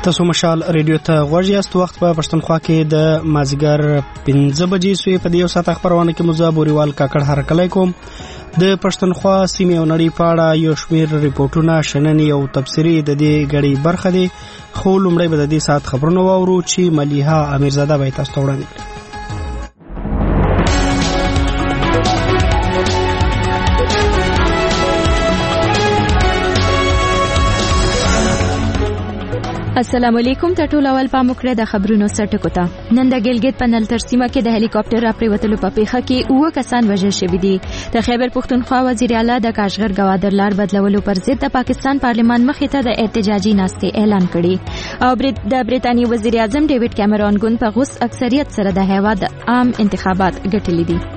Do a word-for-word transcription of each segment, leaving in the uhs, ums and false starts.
تاسو مشال ریډیو ته غوږ یاست. وخت په پښتونخوا کې د مازیګر پنځه بجې سوې. په دې یو ساعت خبرونه کې مزه بوريوال کاکړ هرکلی کوم. د پښتونخوا سیمې او نړۍ په اړه یو شمېر ریپورتونه شننې او تبصرې د دې غړي برخه دي، خو لومړی به د دې ساعت خبرونه واورو چې ملیحه امیرزاده به تاسو ته وړاندې کړي. السلام علیکم. ته ټول اول پام وکړئ د خبرونو سرټکو ته. نن د ګلګت په نلتر سیمه کې د هلیکاپټر راپریوتلو په پیښه کې اوه کسان وژل شوي دي. د خیبر پښتونخوا وزیر اعلی د کاشغر ګوادر لار بدلولو پر ضد د پاکستان پارلمان مخې ته د احتجاجي ناستې اعلان کړي او د برېټانیا وزیر اعظم ډیوډ کیمرون ګوند په غوس اکثریت سره د هیواد عام انتخابات ګټلي دي.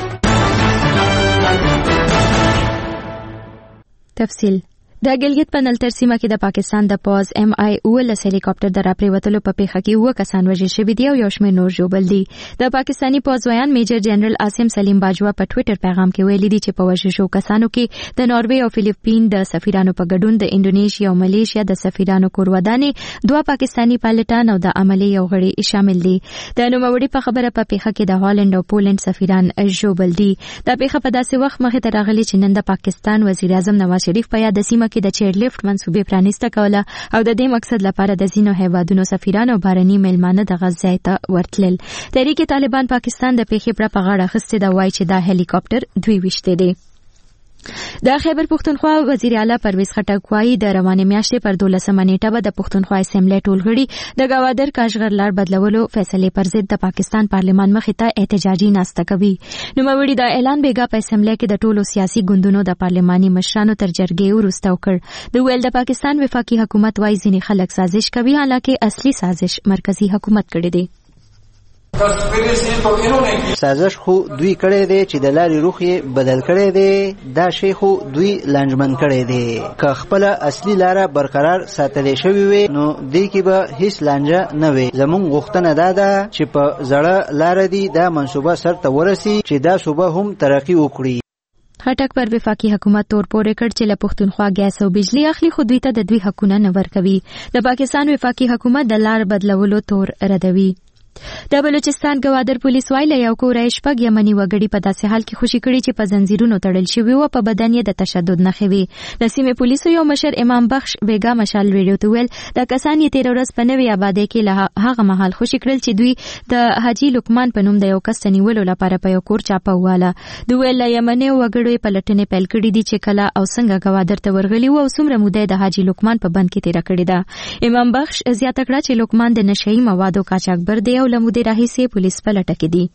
تفصیل د ګلګت په نلتر سیمه کې د پاکستان د پوز ایم آی اولس هلیکاپټر د راپریوتلو په پیښه کې اوه کسان وژل شوي دي او یو شمېر نور ژوبل دي. د پاکستاني پوز ویان میجر جنرال عاصم سلیم باجوا په ټوئیټر پیغام کې ویلي دي چې په وژل شوو کسانو کې د ناروې او فلیپین د سفیرانو په ګډون د انډونیشیا او ملیشیا د سفیرانو کورودانې دوه پاکستاني پایلټان او د عملي یو غړي شامل دي. د نوموړي په خبره په پیښه کې د هالند او پولند سفیران ژوبل دي. دا پیښه په داسې وخت مخې ته راغلي چې نن د پاکستان وزیر اعظم نواز شریف په یاد سیمه کې د چیر لیفت منصوبې پرانیسته کوله او د دې مقصد لپاره د ځینو هیوادونو سفیران او بهرني میلمانه دغه ځای ته ورتلل. تحریک طالبان پاکستان د پیښې پر په غاړه اخیستې ده، وایي چې دا هلیکاپټر دوی ویشته دی. د خیبر پښتونخوا وزیر اعلی پرویز خټک وایي د روانې میاشتې پر دولسمه نیټه به د پښتونخوا اسمبلی ټولغړي د ګوادر کاشغر لار بدلولو فیصلې پر ضد د پاکستان پارلمان مخې ته احتجاجي ناسته کوي. نوموړي دا اعلان بیګا په اسمبلی کې د ټولو سیاسي ګوندونو د پارلماني مشرانو تر جرګې وروسته وکړ. د ویل د پاکستان وفاقي حکومت وایي ځینې خلک سازش کوي، حالکه اصلي سازش مرکزی حکومت کړی دی. سازش خو دوی کړی دی چې د لارې روخ یې بدل کړی دی، دا شی خو دوی لنجمن کړی دی. که خپل اصلي لاره برقرار ساتلی شوی وي نو دې کې به هیڅ لانجه نه وي. زموږ غوښتنه دا ده چې په زړه لاره دی دا منصوبه سر ته ورسي چې دا صوبه هم ترقی وکړي. خټک پر وفاقي حکومت تور پورې کړ چې له پښتونخوا ګیس او بجلی اخلي، خو دوی ته د دوی حقونه نه ورکوي. د پاکستان وفاقي حکومت د لار بدلولو تور ردوي. د بلوچستان ګوادر پولیس وایي له یو کوره شپږ یمني وګړي په داسې حال کې خوشي کړي چې په زنځیرونو تړل شوي وو، په بدن یې د تشدد نښې وې. د سیمې پولیسو یو مشر امام بخش بیګا مشال ریډیو ته ویل دا کسان یې تېره ورځ په نوې آبادۍ کې له هغه مهال خوشي کړل چې دوی د حاجي لقمان په نوم د یو کس نیولو لپاره په یو کور چاپه واله. دوی ویل له یمني وګړو په لټنې پیل کړي دي چې کله او څنګه ګوادر ته ورغلي وو او څومره موده د حاجي لقمان په بند کې تېره کړې ده. امام بخش زیاته کړه چې لقمان د نشئی موادو قاچاقبر دی او له مودې راهیسې پولیس په لټه کې دي.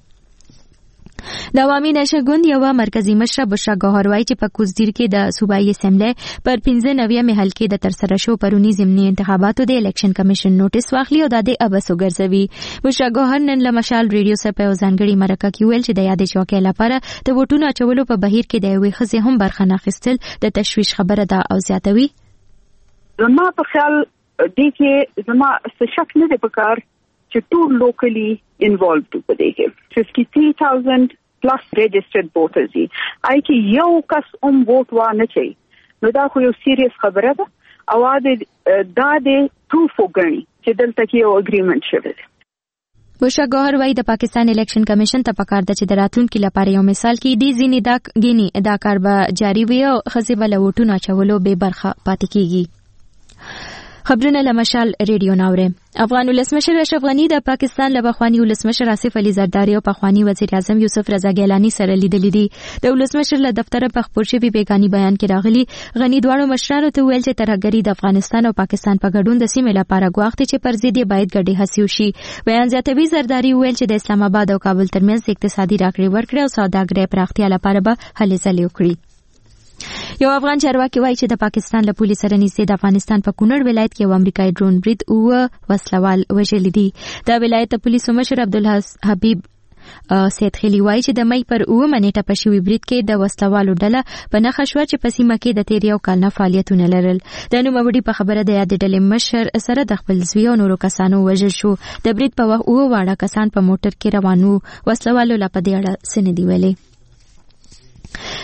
د عوامي نشه ګوند یوه مرکزی مشره بشرا ګوهر وایي چې په کوزدیر کې د صوبایي اسمبلی پر پنځه نویمې حلقې د ترسره شو پروني ضمني انتخاباتو د الیکشن کمیشن نوټیس واخلي او د دې ابس وګرځوي. بشرا ګوهر نن له مشال ریډیو سره په ځانګړي مرکه کې ویل چې د یادې چوکۍ لپاره د ووټونو اچولو په بهیر کې د یوې ښځې هم برخه نه اخیستل د تشویش خبره ده او زیاتوي. زما په خیال دې کې زما څه شک نه دی پکار چې ټول لوکلی انوالوډ په دې کې fifty-three thousand plus registered voters دي. آی کې یو کس هم ووټ وانه چي نو دا خو یو سیریس خبره ده او دا د پروف وګڼي چې دلته کې یو اګریمنت شوی دی. بشرا ګوهر وایي د پاکستان الیکشن کمیشن ته پکار ده چې د راتلونکي لپاره یو مثال کې دي ځینې دا ګینی دا کار به جاری وي او ښځې به له ووټونو اچولو بې برخه پاتې کیږي. خبرونه له مشال ریډیو ناوره. افغان ولسمشر اشرف غنی د پاکستان له پخوانی ولسمشر آصف علي زرداری او پخوانی وزیر اعظم یوسف رضا ګیلانی سره لیدلي دي. د ولسمشر له دفتره په خپور شوي بیګاني بیان کې راغلي غنی دواړو مشرانو ته ویل چې ترهګري د افغانستان او پاکستان په ګډون د سیمې لپاره ګواښ دی چې پر ضد یې باید ګډې هڅې وشي. بیان زیاتوي زرداری ویل چې د اسلام آباد او کابل ترمنځ اقتصادي راکړې ورکړې او سوداګرۍ پراختیا لپاره به هلې ځلې وکړي. یو افغان چارواکي وایي چې د پاکستان له پولیس سره نږدې د افغانستان په کونړ ولایت کې یو امریکایي ډرون برید اوه وسلوال وژلي دي. د ولایت د پولیسو مشر عبدالحبیب سید خلی وایي چې د مې پر اوه منېټه په شوي برید کې د وسلوالو ډله په نښه شوه چې په سیمه کې د تیر یو کال نه فعالیتونه لرل. د نوموړي په خبره د یادې ډلې مشر سره د خپل زوی او نورو کسانو وژل شو. د برید په وخت اوه واړه کسان په موټر کې روان وو. وسلوالو لا په دې اړه څه نه دي ویلي.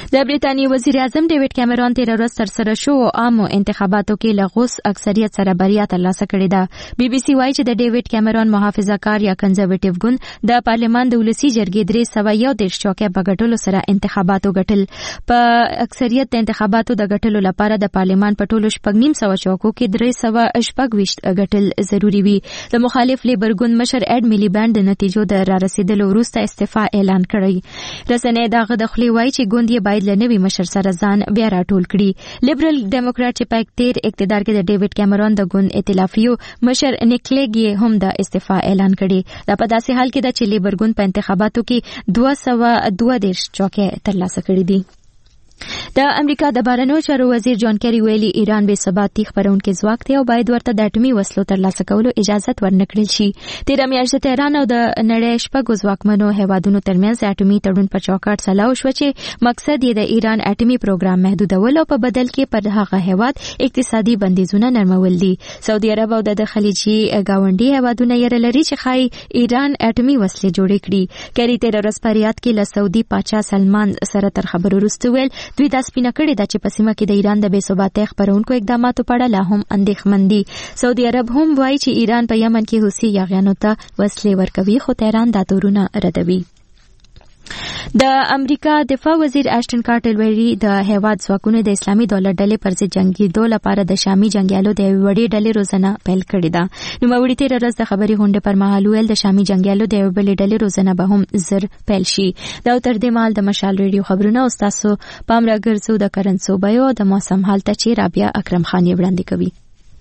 د بریټانیې وزیر اعظم ډیوډ کیمرون تیر ورځ ترسره شوو عامو انتخاباتو کې له غوث اکثریت سره بریا ترلاسه کړې ده. بي بي سي وايي چې د ډیوډ کیمرون محافظه کار یا کنزرویټیو ګوند د پارلمان د ولسي جرګې درې سوه یو دېرش چوکۍ په ګټلو سره انتخابات وګټل. په اکثریت د انتخاباتو د ګټلو لپاره د پارلمان په ټولو شپږ نیم سوه چوکو کې درې سوه شپږ ویشت ګټل ضروري وي. د مخالف لیبر ګوند مشر اډ میلیبینډ د نتیجو د رارسېدلو وروسته استعفا اعلان کړی. رسنۍ دغه د خولې وایي چې ګوند یې باید له نوي مشر سره ځان بیا راټول کړي. لیبرل ډیموکراټ چې په تیر اقتدار کې د ډیوډ کیمرون د ګوند ائتلافیو مشر نیکلیګ یې هم د استعفا اعلان کړي. دا په داسې حال کې ده چې لیبر ګوند په انتخاباتو کې دوه سوه دوه دېرش چوکۍ ترلاسه کړي دي. د امریکا د بهرنیو چارو وزیر جان کیری ویلي ایران بې ثباتي خپرونکي ځواک دی او باید ورته د اټومي وسلو ترلاسه کولو اجازه ورنکړل شي. تېره میاشت د تهران او د نړۍ شپږو ځواکمنو هیوادونو ترمنځ د اټومي تړون په چوکاټ سلا وشوه چې مقصد یې د ایران اټومي پروګرام محدودول او په بدل کې پر هغه هیواد اقتصادي بندیزونه نرمول دي. سعودي عرب او د خلیجي ګاونډي هیوادونه یې لري چې ښایي ایران اټومي وسلې جوړې کړي. کیری تېره ورځ په ریاض کې له سعودي پاچا سلمان سره تر خبرو وروسته ویل دوی دا سپینه کړې ده چې په سیمه کې د ایران د بې ثباتۍ خپرونکو اقداماتو په اړه لا هم اندېښمن دي. سعودي عرب هم وایي چې ایران په یمن کې حوثي یاغیانو ته وسلې ورکوي خو تهران دا تورونه ردوي. د امریکا دفاع وزیر اشټن کارټر ویلي د هیواد ځواکونو د اسلامي دولت ډلې پر ضد جنګېدو لپاره د شامي جنګیالو د یوې وړې ډلې روزنه پیل کړې ده. نوموړي تېره ورځ د خبري غونډې پر مهال ویل د شامي جنګیالو د یوې بلې ډلې روزنه به هم زر پیل شي. دا تر دې مهال د مشال ریډیو خبرونه او ستاسو پام راګرځو د کرنسو بیو او د موسم حال ته چې رابعه اکرم خان یې وړاندې کوي.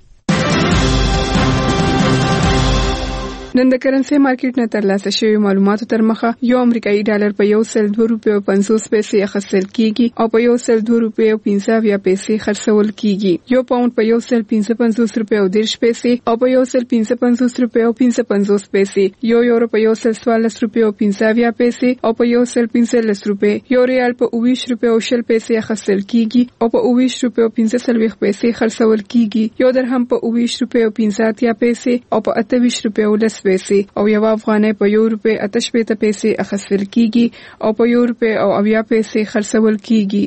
نن د کرنسي مارکیټ نه ترلاسه شوی معلوماتو تر مخه یو امریکایي ډالر په یو سل دوه روپۍ او پنځوس پیسې اخیستل کیږي او په یو سل دوه روپۍ او پنځه اویا پیسې خرڅول کیږي. یو پاوند په یو سل پنځه پنځوس روپۍ او دېرش پیسې او په یو سل پنځه پنځوس روپۍ او پنځه پنځوس پیسې. یو یورو په یو سل څوارلس روپۍ او پنځه اویا پیسې او په یو سل پنځلس روپۍ. یو ریال په اوویشت روپۍ او شل پیسې اخیستل کیږي او په اوویشت روپۍ او پنځه څلوېښت پیسې خرڅول کیږي. یو درهم په اوویشت روپۍ او پنځه اتیا پیسې او په اته ویشت روپۍ او لس پیسې او یو افغانۍ په یو روپۍ اته شپېته پیسې اخیستل کیږي او په یو روپۍ او اویا پیسې خرڅول کیږي.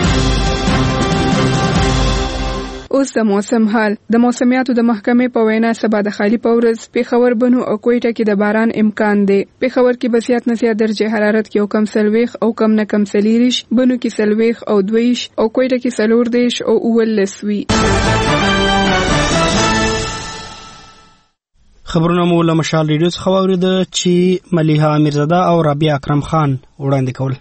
اوس د موسم حال. د موسمیاتو د محکمې په وینا سبا د خالي په ورځ پېښور، بنو او کوټه کې د باران امکان دی. پېښور کې به زیات نه زیات درجه حرارت کې او کم څلوېښت او کم نه کم څلېرویشت، بنو کې څلوېښت او دوهویشت او کوټه کې څلور دېرش او اوولس وي. خبرونه مو له مشال ریډیو څخه واورېده چې ملیحه امیرزاده او رابعه اکرم خان وړاندې کول.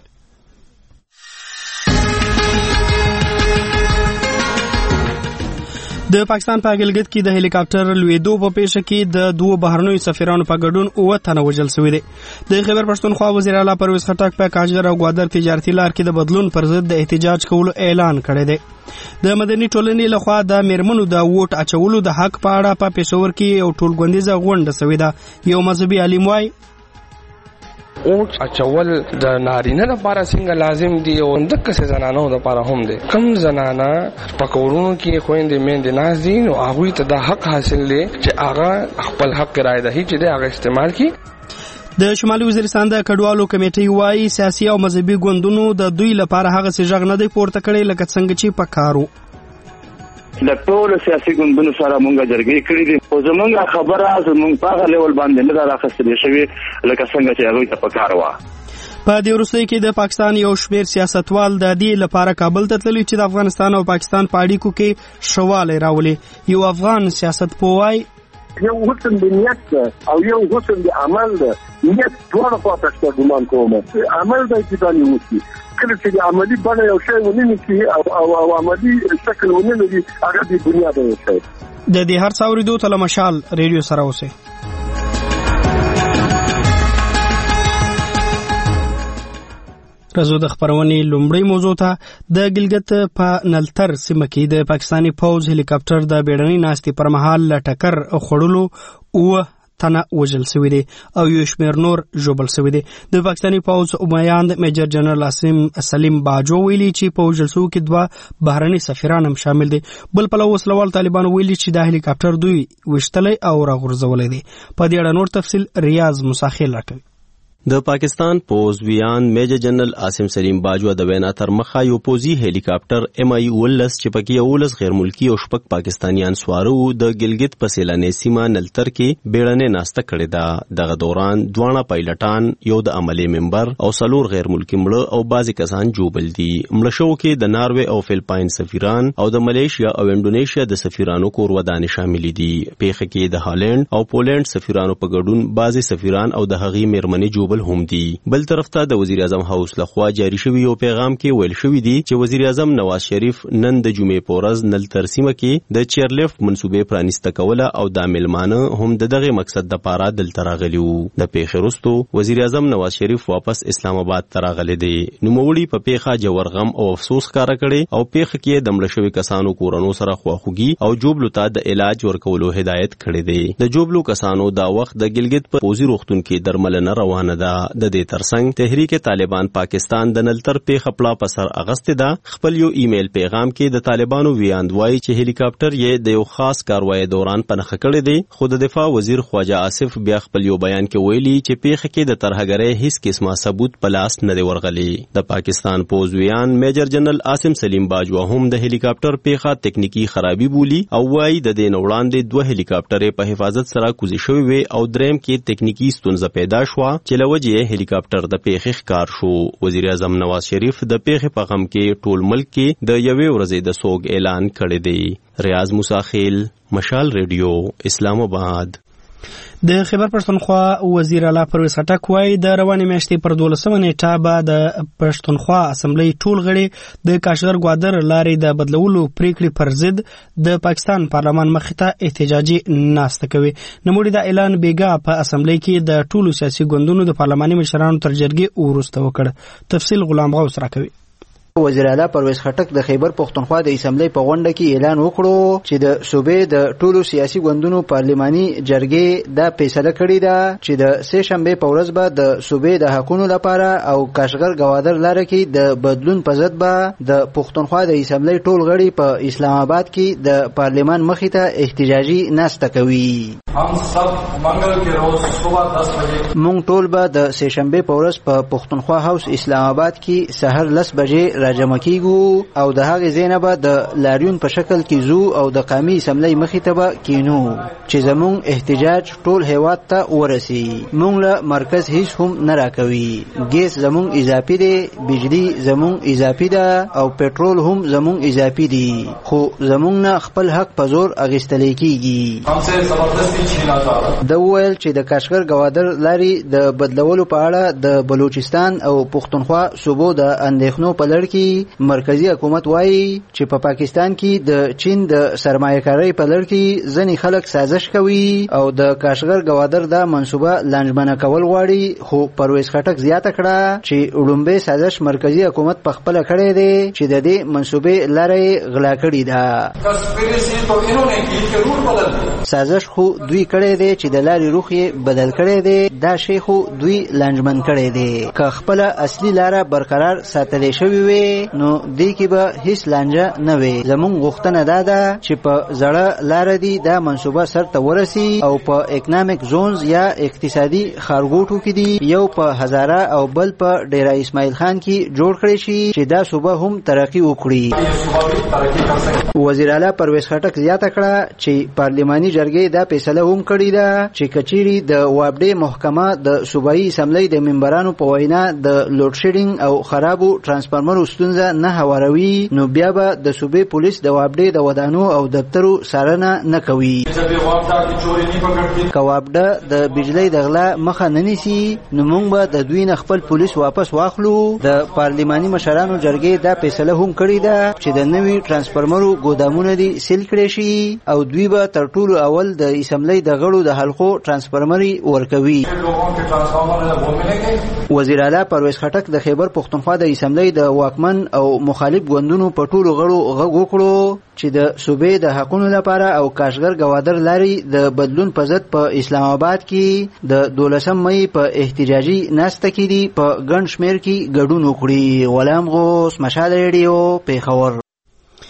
د پاکستان په ګلګت کې د هلیکاپټر لویدو په پیښه کې د دوه بهرنیو سفیرانو په ګډون اووه تنه وژل شوي دي. د خیبر پښتونخوا وزیر اعلی پرویز خټک په کاجدر او ګوادر تجارتي لار کې د بدلون پر ضد د احتجاج کولو اعلان کړی دی. د مدني ټولنې لخوا د میرمنو د ووټ اچولو د حق په اړه په پېښور کې یو ټولګوندیزه غونډه شوې ده. یو مذهبي عالم وایي اوټ اچول د نارینه لپاره څنګه لازم دي او دغه څه زنانو لپاره هم دي. کم زنانه پکورونو کې خويندې مېندې ناز دي نو هغه ته د حق حاصل دي چې هغه خپل حق رائے ده چې د هغه استعمال کړي. د شمالي وزیرستان د کډوالو کمیټې وایي سیاسي او مذهبي ګوندونو د دوی لپاره هغه څه ژغ نه دی پورته کړی لکه څنګه چې پکارو. د ټول سیاسي ګوندونو سره مونږه جرګې کړې دي او زمونږه خبره زمونږ په هغه لیول باندې نه راخستلې شوې لکه څنګه چې هغه ته پکار و. په دې وروستۍ کې د پاکستان یو شمېر سیاستوال د دې لپاره کابل ته تللي چې د افغانستان او پاکستان په اړیکو کې شوالی راولي. یو افغان سیاستپوه وایي یو حسن د نیت او یو حسن د عمل ده. نیت دواړه خواته شته ګمان کوم، عمل به چې دا نیوسي کله چې د عملي بڼه یو شی ونه نیسي او او عملي شکل ونه لري هغه د دنیا د یو شی. د دې هر څه اورېدو ته له مشال ریډیو سره اوسئ. راځو د خبرونې لومړی موضوع ته. د ګلګت په نلتر سیمه کې د پاکستاني پوځ هلیکاپټر د بیړنۍ ناستې پر مهال له ټکر خوړلو اووه تنه وژل شوي دي او یو شمېر نور ژوبل شوي دي. د پاکستاني پوځ عمایاند میجر جنرال عاصم سلیم باجو ویلي چې په وژل شوو کې دوه بهرني سفیران هم شامل دي. بل پلو وسلوال طالبان ویلي چې دا هلیکاپټر دوی وشتلی او راغورځولی دی. په دې اړه نور تفصیل ریاض مساخیل راکوي. د پاکستان پوز ویان میجر جنرال عاصم سلیم باجوا د وینا تر مخه یو پوزي هلیکاپټر ایم آی ولس چې پکې اولس غیر ملکی او شپږ پاکستانیان سوارو د ګلګت په سیلانې سیمه نلتر کې بیړنۍ ناسته کړې ده. دغه دوران دوه پایلټان یو د عملی ممبر او څلور غیر ملکی مړه او بعضی کسان جوبل دي. مړه شو کې د ناروې او فلپاین سفیران او د ملیشیا او انډونیشیا د سفیرانو کور ودانې شامل دي. پیښه کې د هالند او پولند سفیرانو په ګډون بعضی سفیران او د هغې میرمنې جوبل هم دي. بل طرف ته د وزیر اعظم هاوس لخوا جاری شوی یو پیغام کې ویل شوی دی چې وزیر اعظم نواز شریف نن د جمعې په ورځ نلتر سیمه کې د چیرلیفټ منصوبې پرانیسته کوله او د میلمانه هم د دغه مقصد د پاره دلته راغلی وو. د پیښې وروسته وزیر اعظم نواز شریف واپس اسلام آباد ته راغلی دی. نوموړي په پیښه جوړ غم او افسوس ښکاره کړی او پیښه کې د مړه شوي کسانو کورونو سره خواخوږي او جوبلو ته د علاج ورکولو هدایت کړی دی. د جوبلو کسانو دا وخت د ګلګت په پوزي روغتون کې درملنه روانه ده. د دې ترڅنګ تحریک طالبان پاکستان د نلتر پیښه پلا په سر اغسته ده. خپل یو ایمیل پیغام کې د طالبانو ویاندوای چې هلیکاپټر یې د یو خاص کاروای دوران پنهخ کړی دی. خو د دفاع وزیر خواجه آصف بیا خپل یو بیان کې ویلي چې پیښه کې د ترهګرۍ هیڅ قسمه ثبوت په لاس نه دی ورغلی. د پاکستان پوز ویان میجر جنرال عاصم سلیم باجوا هم د هلیکاپټر پیښه تکنیکی خرابي بولی او وايي د دې وړاندې دوه هلیکاپټر په حفاظت سره کوزي شوی وي او دریم کې تکنیکی ستونزه پیدا شو چې لوجه هلیکاپټر د پیښې ښکار شو. وزیر اعظم نواز شریف د پیښې په غم کې ټول ملک کې د یوې ورځې د سوګ اعلان کړی دی. ریاض موسی خیل، مشال ریډیو، اسلام آباد. د خیبر پښتونخوا وزیر اعلی پرویز خټک وايي د روانې میاشتې پر دولسمه نیټه به د پښتونخوا اسمبلی ټول غړي د کاشغر ګوادر لارې د بدلولو پریکړې پر ضد د پاکستان پارلمان مخې ته احتجاجي ناسته کوي. نوموړي دا اعلان بیګا په اسمبلی کې د ټولو سیاسي ګوندونو د پارلماني مشرانو تر جرګې وروسته وکړ. تفصیل غلام غوث راکوي. وزیر اعلی پرویز خټک د خیبر پښتونخوا د اسمبلی په غونډه کې اعلان وکړو چې د صوبې د ټولو سیاسي ګوندونو پارلماني جرګې دا فیصله کړې ده چې د سه شنبه په ورځ به د صوبې د حقوقو لپاره او کاشغر ګوادر لاره کې د بدلون په ضد به د پښتونخوا د اسمبلی ټول غړي په اسلام آباد کې د پارلمان مخې ته احتجاجي ناسته کوي. हम सब मंगल के रोज सुबह दस बजे مونږ ټول به د سه شنبه په ورځ په پښتونخوا هاوس اسلام آباد کې سحر لس بجې راجمع کیږو او د هغې ځای نه به د لاریون په شکل کې زو او د قومي اسمبلی مخې ته به کینو چې زمونږ احتجاج ټول هیواد ته ورسي. مونږ له مرکز هیڅ هم نه راکوي. ګیس زمونږ اضافي دی، بجلی زمونږ اضافي ده او پټرول هم زمونږ اضافي دي، خو زمونږ نه خپل حق په زور اخیستلی کیږي. हमसे जबरदस्ती د ویل چې د کاشغر ګوادر لارې د بدلولو په اړه د بلوچستان او پښتونخوا صوبو د اندېښنو په لړ کې مرکزی حکومت وایي چې په پا پاکستان کې د چین د سرمایه‌کارۍ په لړ کې ځینې خلک سازش کوي او د کاشغر ګوادر د منصوبه لنډمنه کول غواړي. خو پرویز خټک زیاته کړه چې وړومبی سازش مرکزی حکومت په خپل کړی دی چې د دې منصوبې لارې غلا کړې ده. سازش خو دوی کړی دی چې د لارې روخ یې بدل کړی دی. دا شی خو دوی لنډمن کړی دی. که خپل اصلي لاره برقرار ساتلی شوی وي نو دې کې به هیڅ لانجه نه وي. زمونږ غوښتنه دا ده چې په زړه لاره دی دا منصوبه سرته ورسي او په اکنامک زونز یا اقتصادي ښارګوټو کې دی یو په هزاره او بل په ډیره اسماعیل خان کې جوړ کړی شي چې دا صوبه هم ترقی وکړي. وزیر اعلی پرویز خټک زیاته کړه چې پارلماني جرګې دا فیصله هم کړې ده چې کچيري د وابډې محکمه د صوبایي اسمبلی د ممبرانو په وینا د لوډ شیډینګ او خرابو ترانسفارمرو ستونزه نه هواروي نو بیا به د صوبې پولیس د وابډې د ودانو او دفترو څارنه نه کوي. که وابډه د بجلی د غلا مخه نه نیسي نو موږ به د دوی نه خپل پولیس واپس واخلو. د پارلماني مشرانو جرګې دا فیصله هم کړې ده چې د نوي ترانسفارمرو ګودامونه دي سیل کړي شي او دوی به تر ټولو اول د اسمبلی د غړو د حلقو ترانسفارمري ورکوي. وزیر اعلی پرویز خټک د خیبر پښتونخوا د اسمبلی د واکمن او مخالف ګوندونو په ټولو غړو غږ وکړو چې د صوبې د حقوقو لپاره او کاشغر ګوادر لارې د بدلون په ضد په اسلام آباد کې د دولسم مئی په احتجاجي ناسته کې دي په ګڼ شمېر کې ګډون وکړي. غلام غوث، مشال ریډیو، پیښور.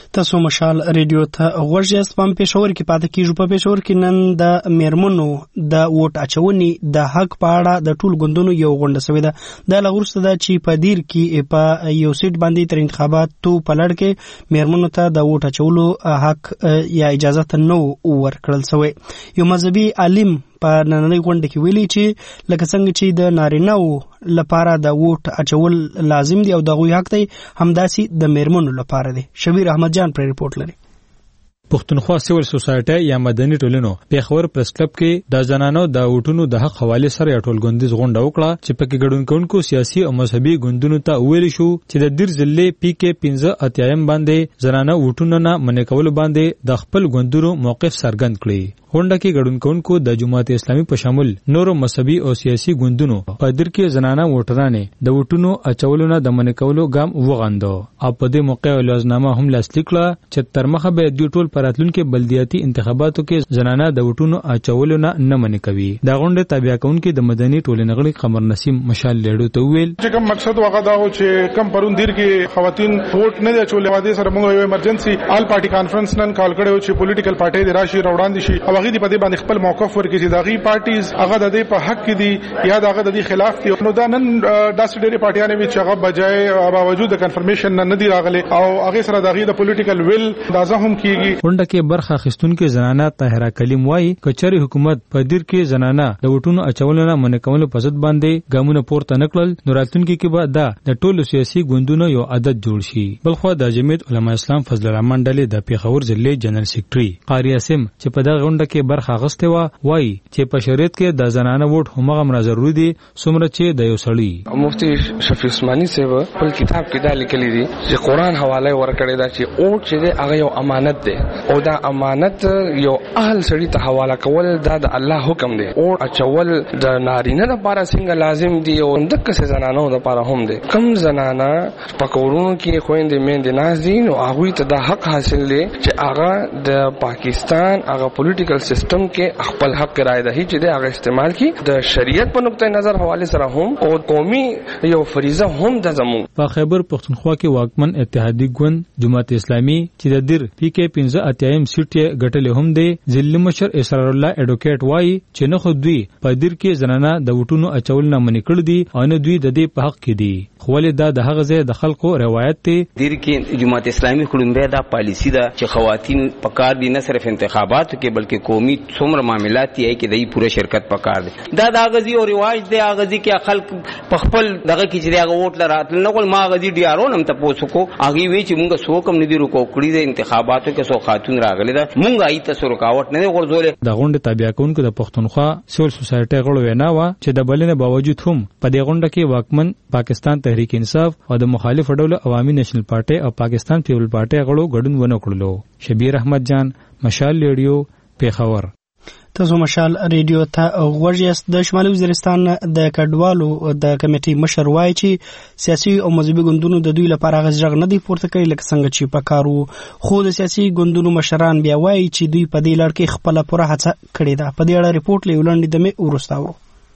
تاسو مشال ریډیو ته غوږ یاست. په پېښور کې پاتې کیږو. په پېښور کې نن د میرمنو د ووټ اچونې د حق په اړه د ټول ګوندونو یو غونډه شوې ده. دا لغورسته ده چې په دیر کې په یو سیټ باندې تر انتخاباتو په لړ کې میرمنو ته د ووټ اچولو حق یا اجازه ته نو ورکړل شوی. یو مذهبي عالم په نننۍ غونډه کې ویلي چې لکه څنګه چې د نارینه‌و لپاره د ووټ اچول لازم دي او د هغوی حق دی، همداسې د میرمنو لپاره دی. شبیر احمد جان پر رپورټ لري. پښتونخوا سیول سوسایټي یا مدني ټولنو پېښور پریس کلب کې د زنانو د ووټونو د حق حواله سره یو ټولګوندیز غونډه وکړه چې پکې ګډون کوونکو سیاسي او مذهبي ګوندونو ته ویل شو چې د دیر ضلع پی کې پنځه اتیایم باندې زنانو ووټونو نه منې کول باندې د خپل ګوندونو موقف څرګند کړي. غونډه کې ګډون کوونکو د جماعت اسلامي په شامل نورو مذهبي او سیاسي ګوندونو په دیر کې زنانه ووټرانې د ووټونو اچولو نه د منې کولو ګام وغندو او په دې موقع لازمنامه هم لاسلیک کړه چې تر مخه به د ټول پراتلونکو بلدیاتي انتخاباتو کې زنانه د ووټونو اچولو نه نه منې کوي. دا غونډه تابع کونکو د مدني ټولنې غړي قمر نسیم مشال لیډو ته ویل چې کوم مقصد واغ دا و چې کم پرون دیر کې خواتین ووټ نه اچولې واده سره موږ یو ایمرجنسي آل پارټي کانفرنس نن کال کړو چې پولیټیکل پارټي د راشي روړاندې شي او هغه دی په دې باندې خپل موقف ورکړي چې دغه پارټیز هغه د دې په حق کې دي یا دغه د دې خلاف دي. نو دا نن داسې ډېری پارټیانې وی چې هغه بجای باوجود د کنفرمیشن نه ندي راغلي او هغه سره دغه د پولیټیکل ویل دازه هم کیږي. غونډه کې برخه اخیستونکو زنانه طاهره کلیم وایي کچري حکومت په دیر کې زنانه د ووټونو اچولو نه منې کولو په ضد باندې ګامونه پورته نکړل. نو راتلونکي کې به دا د ټولو سیاسي ګوندونو یو عادت جوړ شي. بلخو د جمعیت علما اسلام فضل الرحمن ډلې د پېښور ضلع جنرال سیکریټري قاری اسم چې په دغه غونډه کې برخه اخیسته و وایي چې په شریعت کې د زنانه ووټ همغه مر ضروري دي څومره چې د یو سړی. مفتی شفیع عثماني صاحب په کتاب کې دا لیکلي دي چې قرآن حواله ورکړی دا چې ووټ چې دی هغه یو امانت دی او دا امانت یو اهل سړي ته حواله کول دا د الله حکم دی. ووټ اچول د نارینه لپاره څنګه لازم دي او دغه څه زنانو لپاره هم دی. کم زنانه په کورونو کې خويندې میندې ناز دي نو هغه ته دا حق حاصل دی چې هغه د پاکستان هغه پولیټیکل سیستم کې خپل حق رائے دهي چې دا هغه استعمال کی د شریعت په نقطه نظر حواله سره هم او قومي یو فریضه هم د زمو. په خیبر پښتونخوا کې واکمن اتحادی ګوند جماعت اسلامي چې د دیر پی کې پنځه اتیایم سیټ یې ګټلې هم دی. ضلع مشر اسرار الله اډوکیټ وایي چې نه خو دوی په دیر کې زنانه د ووټونو اچول نه منې کړ دي او نه دوی د دې په حق کې دي. خو ولې دا د هغه ځای د خلکو روایت دی. دیر کې جماعت اسلامي خلونبه دا پالیسی ده چې خواتین پکار دي نه صرف انتخاباتو کې بلکې قومي څومره معاملات یې کې دای پوره شرکت پکار دي. دا د غزي او رواج دی غزي کې خلک په خپل دغه کې چې دا ووټ لراتل نه کول ما غزي ډیارون هم ته پوسوکو هغه وی چې مونږ سوکم ندی رکو کړی د انتخاباتو کې سو خاتون راغلي دا مونږ ایت سو رکاوټ نه غورځولې. د غونډه تابع کونکو د پښتونخوا سیول سوسایټي غړو وینا و چې د بلنه باوجود هم په دې غونډه کې واکمن پاکستان تحریک انصاف او د مخالف ډول عوامي نېشنل پارټي او پاکستان پیپل پارټي غړو ګډون ونه کړلو. شبیر احمد جان مشال ریډیو پېښور. تاسو مشال ریډیو ته غوږ یاست. د شمالي وزیرستان د کډوالو د کمیټې مشر وایي چې سیاسي او مذهبي ګوندونو د دوی لپاره غږ نه دی پورته کوي لکه څنګه چې په کارو. خو د سیاسي ګوندونو مشران بیا وایي چې دوی په دې لړ کې خپل پوره هڅه کړې ده. په دې اړه ریپورت لیولند د مې ورستاورو.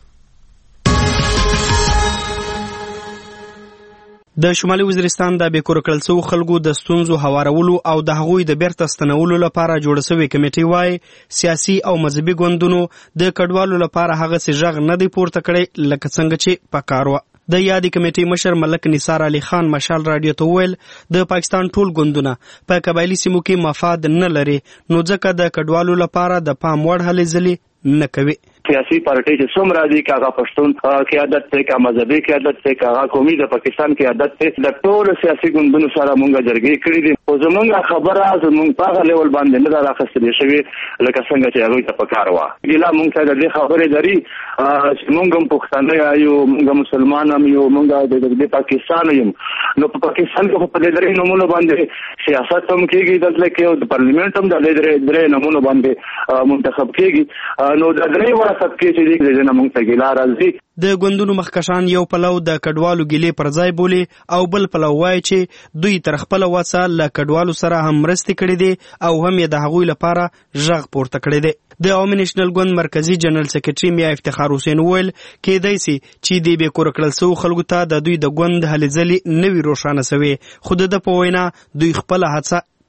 د شمالي وزیرستان د بیکور کړل شو خلکو د ستونزو هوارولو او د هغوی د بیرته ستنولو لپاره جوړ شوی کمیټې وای سیاسي او مذهبي ګوندونو د کډوالو لپاره هغه څه ژغ نه دی پورته کړی لکه څنګه چې پکار و. د یادې کمیټې مشر ملک نثار علي خان مشال رادیو ته ویل د پاکستان ټول ګوندونه په قبایلی سیمو کې مفاد نه لري نو ځکه د کډوالو لپاره د پام وړ هلې ځلې نه کوي. سیاسي پارټي چې څومره دي کاغه پښتون قیادت ته کا مذهبي قیادت ته کاغه قومي د پاکستان قیادت ته د ټول سیاسي ګوندونو سره مونږه جرګې کړې دي او زمونږه خبره زمونږ په لیول باندې نه راخستلې شوی لکه څنګه چې هغه ته پکار و. ګلا مونږ ته د خبرې دري چې مونږ هم پښتانه یو مونږ مسلمان هم یو مونږ د پاکستان یم نو په پاکستان کې په دې درې نمونه باندې سیاست هم کېږي دلته کې او د پارلیمنت هم د دې درې نمونه باندې منتخب کېږي نو د درې سب کې چې دې نه مونږ ته ګیلا راځي. د ګوندونو مخکشان یو پلو د کډوالو ګیلې پر ځای بولی او بل پلو وایي چې دوی تر خپل وڅه ل کډوالو سره هم مرستې کړې دي او هم یې د هغوی لپاره ژغ پورته کړی دی. د عوامي نېشنل ګوند مرکزی جنرال سیکریټري میا افتخار حسین ویل کېدای سي چې د بیکور کړل شو خلکو ته د دوی د ګوند هلې ځلې نوي روښانه شوي خو د په وینا دوی خپل هڅه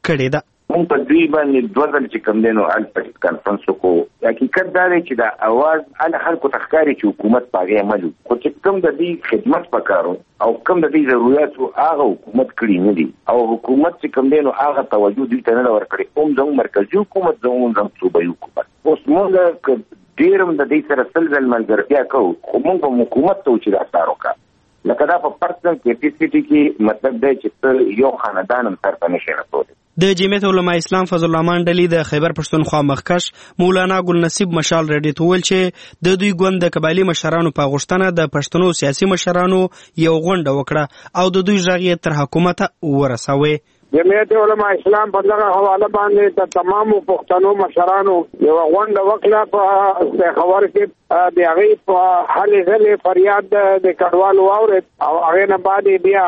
کړې ده. مونږ په دوی باندې دوه ځل چې کوم دی نو آل پارټي کانفرنس وکړو. حقیقت دا دی چې دا اواز هله خلکو ته ښکاري چې حکومت په هغې عمل وکړي، خو چې کوم د دوی خدمت پکار او کوم د دوی ضرورت و هغه حکومت کړي نه دي، او حکومت چې کوم دی نو هغه توجه دوی ته نه ده ورکړې. هم زموږ مرکزي حکومت زموږ زموږ صوبایي حکومت. اوس مونږ ډېر هم د دوی سره سل ځل ملګرتیا کوو، خو مونږ به حکومت ته و چې دا کار وکړه. لکه دا په پرسنل کیپیسټي کې مطلب دی چې ته یو خاندان هم سر ته نشي رسولی. د جمعیت علماء اسلام فضل الرحمن ډلې د خیبر پښتونخوا مخکش مولانا ګل نصیب مشال رډي ته ویل چې د دوی ګوند د قبایلي مشرانو په غوښتنه د پښتنو سیاسي مشرانو یو غونډه وکړه او د دوی غږ یې تر حکومت ورسوي. جمعیت علماء اسلام په دغه حواله باندې د تمامو پښتنو مشرانو یو غونډه وکړه په خبر کې د هغې په هلې ځلې فریاد د کډوالو واورېد او هغې نه بعد بیا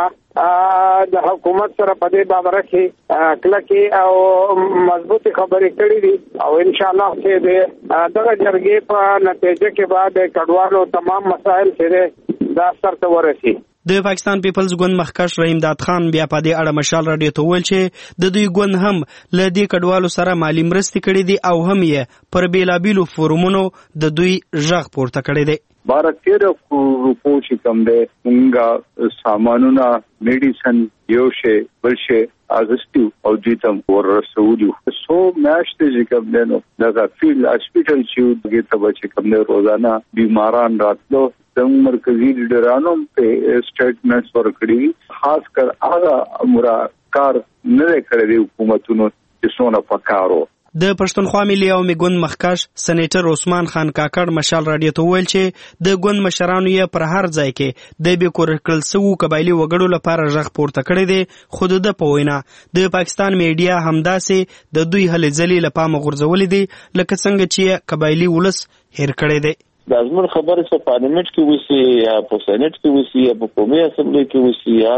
د حکومت سره په دې باره کې کلکې او مضبوطې خبرې کړې دي او انشاءالله چې د دغه جرګې په نتیجه کې به د کډوالو تمام مسایل چې دا سرته ورسي. د پاکستان پیپلز ګوند مخکش رحیم داد خان بیا په دې اړه مشال راډیو ته وویل چې د دوی ګوند هم له دې کډوالو سره مالي مرستې کړې دي او هم یې پر بېلابېلو فورمونو د دوی غږ پورته کړی دی. بارہ تیرہ روپو چې کوم دی مونږه سامانونه میډیسن یو شی بل شی اغستو او دوی ته ورسولو. څو میاشتې چې کوم دی نو دغه فیلډ هاسپیټل چې دغې ته به چې کوم دی روزانه بیماران راتلو. زموږ مرکزي لیډرانو په سټیټمنټس ورکړي، خاص کر هغه امورا کار نه کړی دی حکومتونو چې څونه پکارو. د پښتونخوا ملي عوامي ګوند مخکش سېنیټر عثمان خان کاکړ مشال راډیو ته ویل چې د ګوند مشرانو یې پر هر ځای کې د بې کور کړل سوو قبایلي وګړو لپاره غږ پورته کړی دی، خو د ده په وینا د پاکستان میډیا همداسې د دوی هلې ځلې له پامه غورځولې دي لکه څنګه چې قبایلي ولس هېر کړی دی. د ازمون خبرې په پارلیمنت کې وسی یا په سېنات کې وسی یا په قومي اسمبلی کې وسی یا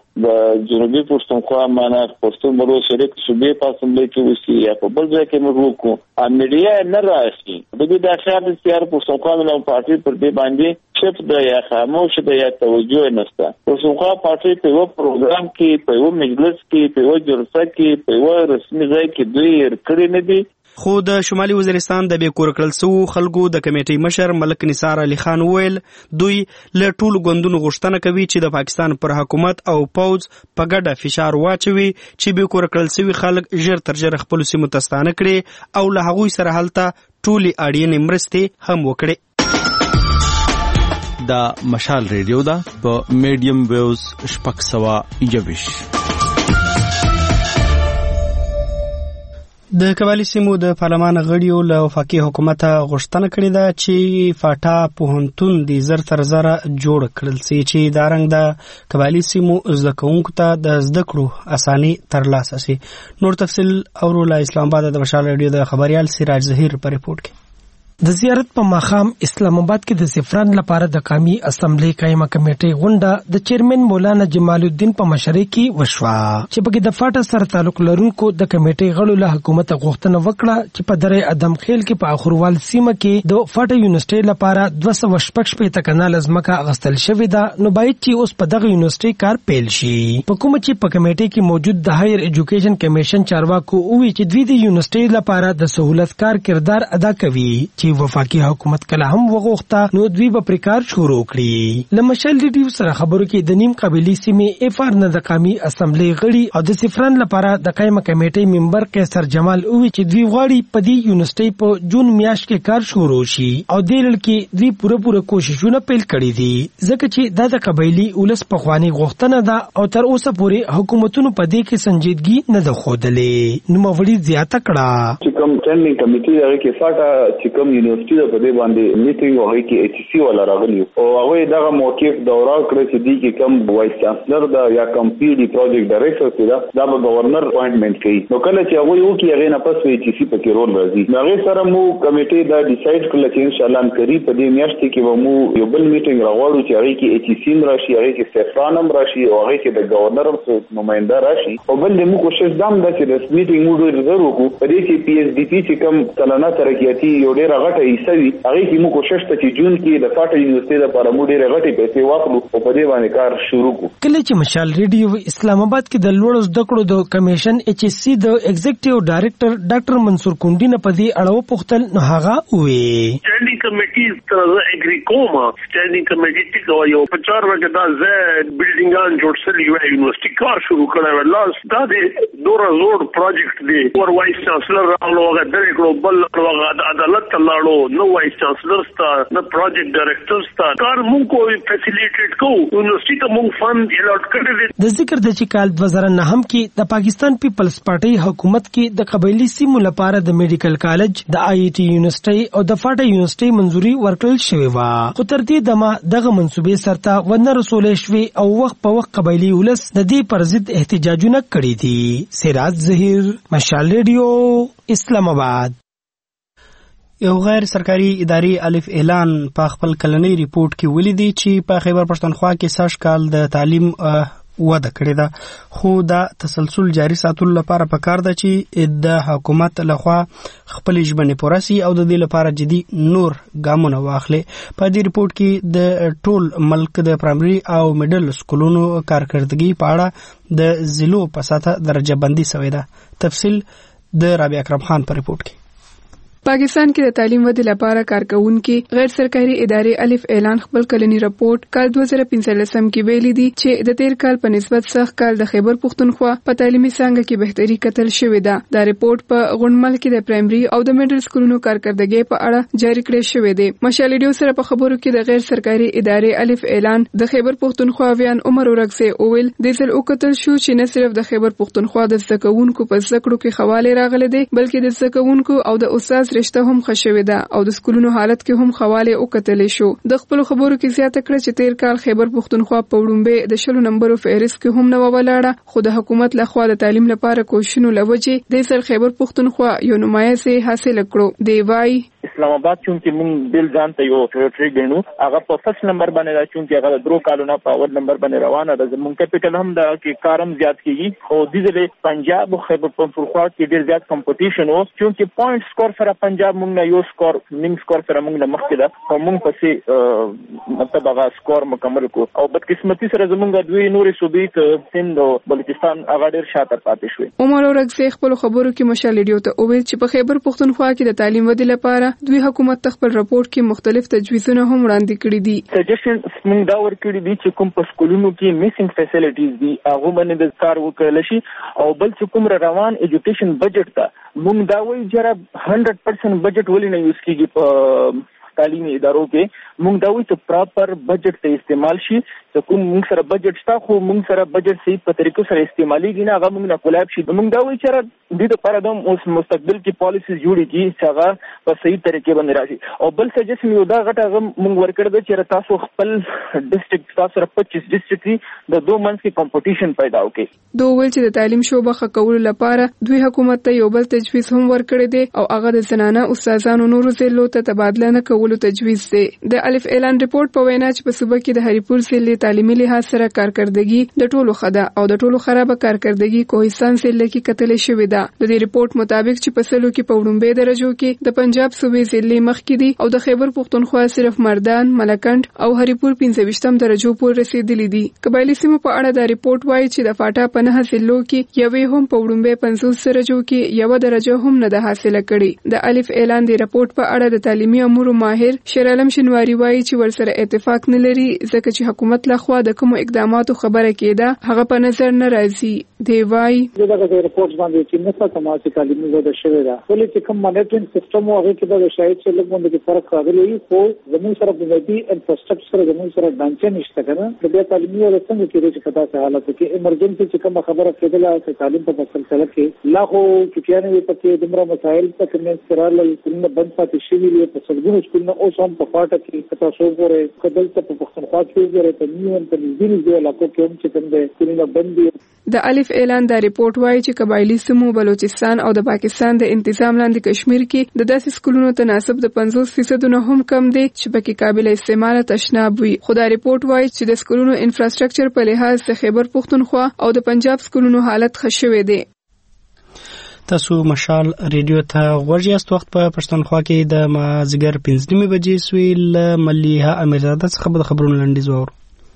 د جنوبي پښتونخوا معنا پښتون بلو شریک صوبې په اسمبلی کې وسی یا په بل ځای کې موږ وکړو ا میډیا نه راشي. د دې د اشعار سیار پښتونخوا ملي پارټي پر دې باندې چپ د یا خاموش د یا توجه نشته. پښتونخوا پارټي په یو پروګرام کې په یو مجلس کې په یو جلسه کې په یو رسمي ځای کې دوی ورکړي نه دي. خو د شمالي وزیرستان د بې کور کړل سوو خلکو د کمیټې مشر ملک نثار علي خان وویل دوی له ټولو ګوندونو غوښتنه کوي چې د پاکستان پر حکومت او پوځ په ګډه فشار واچوي چې بې کور کړل سوي خلک ژر تر ژره خپلو سیمو ته ستانه کړي او له هغوی سره هلته ټولې اړینې مرستې هم وکړي. دا مشال ریډیو ده په میډیم ویوز شپږ سوه یوویش. د قبایلي سیمو د پارلمان غړیو له وفاقي حکومت غوښتنه کړې ده چې فاټا پوهنتون د زر تر زره جوړ کړل سي چې دا رنګ د قبایلي سیمو زده کوونکو ته د زده کړو اساني ترلاسه سي. نور تفصیل اورو له اسلام آباد د مشال ریډیو د خبريال سراج ظهیر په ریپورت کې. د زیارت په ماخام اسلام آباد کې د زعفران لپاره د قومي اسمبلی قائمه کمیټې غونډه د چیرمن مولانا جمال الدین په مشرۍ کې وشوه چې په کې د فاټا سره تعلق لرونکو د کمیټې غړو له حکومت غوښتنه وکړه چې په درې ادم خیل کې په اخروال سیمه کې د فاټا یونیورسيټي لپاره دوه سوه شپږ شپېته کنال ځمکه اخیستل شوې ده، نو باید چې اوس په دغه یونیورسيټي کار پیل شي. په کومه چې په کمیټې کې موجود د هایر ایجوکیشن کمیشن چارواکو وویل چې دوی د یونیورسيټي لپاره د سہولتکار کردار ادا کوي چې وفاقي حکومت کله هم وغوښته نو دوی به پرکار شروع کړي. لمشل ریډیو سره خبرو کې د نیم قبایلي سیمې افار نه د قومي اسمبلی غړي او د زعفران لپاره د قائمه کمیټې ممبر قیصر جمال وویل چې دوی غواړي په دې یونیورسيټي په جون میاشت کې کار شروع شي او د لړ کې دوی پوره پوره کوششونه پیل کړي دي ځکه چې دا د قبایلي ولس په خواني غوښتنه ده او تر اوسه پورې حکومتونو په دې کې سنجیدګي نه ده ښودلې. نو مولوی زیاته کړه چې کوم ټریننګ کمیټې هغه کې فاټا چې کوم یونیورسيټي په دې باندې میټینګ هغه کې ایچ سی ولا راغلی او هغه دغه موقف دورا کړی چې دی کې کوم وایس چانسلر دا یا کوم پی ډي پروجیکټ ډایریکټر چې دا دا به گورنر اپاینټمنټ کوي. نو کله چې هغه یو کې هغه نه پس ایچ سی په کې رول راځي. هغه سره مو کمیټې دا ډیسایډ کړل چې ان شاء الله انکري په دې میاشت کې به مو یو بل میټینګ راوړو چې هغه کې ایچ سی راشي، هغه کې سفرانم راشي او هغه کې د گورنر نمائنده راشي او بل دې مو کوشش دام دا چې د میټینګ مو ډیر ضروري وکړو په دې کې پی ایچ ډي پی چې کوم سالانه ترقیاتي یو ډیر غټه حصہ وي هغه کې موږ کوشش ته چې جون کې د فاټا یونیورسيټي لپاره موږ ډېر غټي پیسې واخلو او په دې باندې کار شروع کړو. کله چې مشال ریډیو اسلام آباد کې د لوړو زده کړو د کمیشن ایچ اس سی د ایگزیکټیو ډایریکټر ډاکټر منصور کونډي نه په دې اړه وپوښتل نو هغه وې سټانډینګ کمیټي تر اګری کوما سټانډینګ کمیټي ته یو په چار ورځې دا زه بلډینګان جوړ سره یو یونیورسيټي کار شروع کړو. لاس دا د دورا زوړ پروجیکټ دی ور وایس چانسلر راغلو هغه درې کړو بل هغه عدالت ته لاړو نو وایس چانسلر ستا نو پروجیکټ ډایریکټر ستا کار مونږ کو فیسیلیټیټ کو یونیورسيټي ته مونږ فند الاټ کړی. د ذکر د چې کال دو هزار نهم کې د پاکستان پیپلز پارټي حکومت کې د قبایلی سیمو لپاره د میډیکل کالج د آی ای ټي یونیورسيټي او د فاټا یونیورسيټي منځوري ورکړل شوې و. خو تر دې دمه دغه منسوبې سرته ونه رسولې شوې او وخت په وخت قبایلی ولس د دې پر ضد احتجاجونه کړي دي. سراج ظهیر، مشال ریډیو، اسلام آباد. یو غیر سرکاري اداري الف اعلان په خپل کلنۍ ریپورت کې ولیدي چې په خیبر پښتونخوا کې سږ کال د تعلیم وده کړې ده خو دا تسلسل جاري ساتلو لپاره پکار ده چې د حکومت لخوا خپل ژبنې پوره سي او د دې لپاره جدي نور ګامونه واخلي. په دې ریپورت کې د ټول ملک د پرایمري او میډل سکولونو کارکړدګي په اړه د ضلعو په ساته درجه بندي شوې ده. تفصیل د رابعه اکرم خان په ریپورت کې. پاکستان کې د تعلیم ودې لپاره کارکونکي غیر سرکاري ادارې الف اعلان خپل کلنی رپورت کال دو هزار پنځلسم کې ویلي دي چې د تیر کال په نسبت سخت کال د خیبر پښتونخوا په تعلیمي څانګه کې بهتري کتل شوې ده. دا ریپورت په غونډمل کې د پرایمري او د میډل سکولونو کارکړدګي په اړه جاری کړی شوې ده. مشال ریډیو سره په خبرو کې د غیر سرکاري ادارې الف اعلان د خیبر پښتونخوا ویان عمر ورکسه اویل د ځل وکتل شو چې نه صرف د خیبر پښتونخوا د زکونکو په ذکرو کې خواله راغلي دي بلکې د زکونکو او د استاد رشته هم خښوي ده او د سکولونو حالت کې هم خواله وکتل شو. د خپل خبرو کې زیاته کړه چې تیر کال خیبر پښتونخوا په وړومبه د شلو نمبرو فهرست کې هم نه ولاړه خو د حکومت لخوا د تعلیم لپاره کوښښونه لوجه د سر خیبر پښتونخوا یو نمایشه حاصل کړو. دی وای اسلام آباد چونکی مونږ بل ځان ته یو ټریټری ګڼو هغه په فرست نمبر باندې دا چونکی هغه درو کالونه په اول نمبر باندې روانه ده. زمونږ کیپټل هم دا کې کارم زیات کیږي او د دې پنجاب او خیبر پښتونخوا کې ډیر زیات کمپټیشن وو چونکی پوینټ سکور سره پنجاب مونږ نه یو سکور نیم سکور سره مونږ نه مخکې ده او مونږ پسې مطلب هغه سکور مکمل کو او بدقسمتي سره زمونږ دوی نورې صوبې ته سند او بلوچستان هغه ډیر شاته پاتې شوی. عمر ورکسه خپل خبرو کې مشال ریډیو ته وویل چې په خیبر پښتونخوا کې د تعلیم ودې لپاره دوی حکومت خپل راپورټ کې مختلف تجویزونه هم وړاندې کړي دي. سجیشن موږ دا ورکړي دي چې کوم په سکولونو کې میسنګ فیسیلیټیز دي هغه باندې د کار وکړل شي او بل چې کوم روان ایجوکیشن بجټ ته موږ دا وایي چې هنډرډ پرسنټ بجټ ولې نه یوز کیږي په تعلیمي ادارو کې موږ دا وایي چې پراپر بجټ ته استعمال شي. چې کوم موږ سره بجټ شته خو موږ سره بجټ صحیح په طریقو سره استعمالېږي نه هغه موږ نه کولاب شي. موږ دا وایي چې د دې لپاره د اوس مستقبل کې پالیسیز جوړې کی چې هغه په صحیح طریقې باندې راشي او بل سجیشن یو دا غټه هغه موږ ورکړ د چې تاسو خپل ډیسټریکټ تاسو سره پچیس ډیسټریکټ د دوه منځ کې کمپټیشن پیدا وکړي. دوی ویل چې د تعلیم شوبه ښه کولو لپاره دوی حکومت ته یو بل تجویز هم ورکړی دی او هغه د زنانه استادانو نورو ضلعو ته تبادله نه کولو تجویز دی. د الف اعلان ریپورت په وینا چې په صوبه کې د هریپور ضلع تعلیمي لحاظ سره کارکړدګي د ټولو خده او د ټولو خرابه کارکړدګي کوهستان ضلع کې کتل شوې ده. د دې ریپورت مطابق چې په سلو کې په وړومبه درجو کې د پنجاب صوبې ضلع مخ کې دي او د خیبر پښتونخوا صرف مردان، ملکند او هریپور پنځه ویشتم درجو پورې رسیدلي دي. قبایلی سیمو په اړه د ریپورت وایي چې د فاټا په نه ضلعو کې یوې هم په وړومبه پنځوس درجو کې یو درجه هم نه ده حاصله کړې. د الف اعلان دی ریپورت په اړه د تعلیمي امور ماهر شیرعالم شنواری وایي چې ورسره اتفاق نه لري ځکه چې حکومت لخوا د کوم اقداماتو خبره کېده هغه په نظر نه راځي. دی وای دغه ریپورت باندې چې نه څه سماجی تعلیمي وده شوې ده ولې چې کوم مانیټرینګ سیستم او هغه کې د شاید چې لږ باندې فرق راغلی وي خو زموږ سره د دې انفراستراکچر سره زموږ سره ډانچه نشته کنه. د دې تعلیمي وده څنګه کېږي چې کدا څه حالت کې ایمرجنسي چې کوم خبره کېدله چې تعلیم په سلسله کې لا خو چټیانه وي پکې دمره مسایل په کومه سرال کله بند پاتې شي وي په سلګونو سکولونو اوس هم په فاټه کې تاسو وګورئ کدل ته په پښتونخوا کې وګورئ ته نیوم په دې ډول علاقو کې هم چې کوم د کلینه بندي. د الف اعلان دا ریپورت وایي چې قبایلی سیمو بلوچستان او د پاکستان د انتظام لاندې کشمیر کې د داسې سکولونو تناسب د پنځوس فیصد نه هم کم دی چې پکې قابل استعمال تشناب وي. خو دا ریپورت وایي چې د سکولونو انفراستراکچر په لحاظ د خیبر پښتونخوا او د پنجاب سکولونو حالت ښه شوی دی. تاسو مشال ریډیو ته غوږ یاست. وخت په پښتونخوا کې د مازیګر پنځه نیمې بجې سوی. له ملیحه امیرزاده څخه به د خبرونو لنډیز واورو.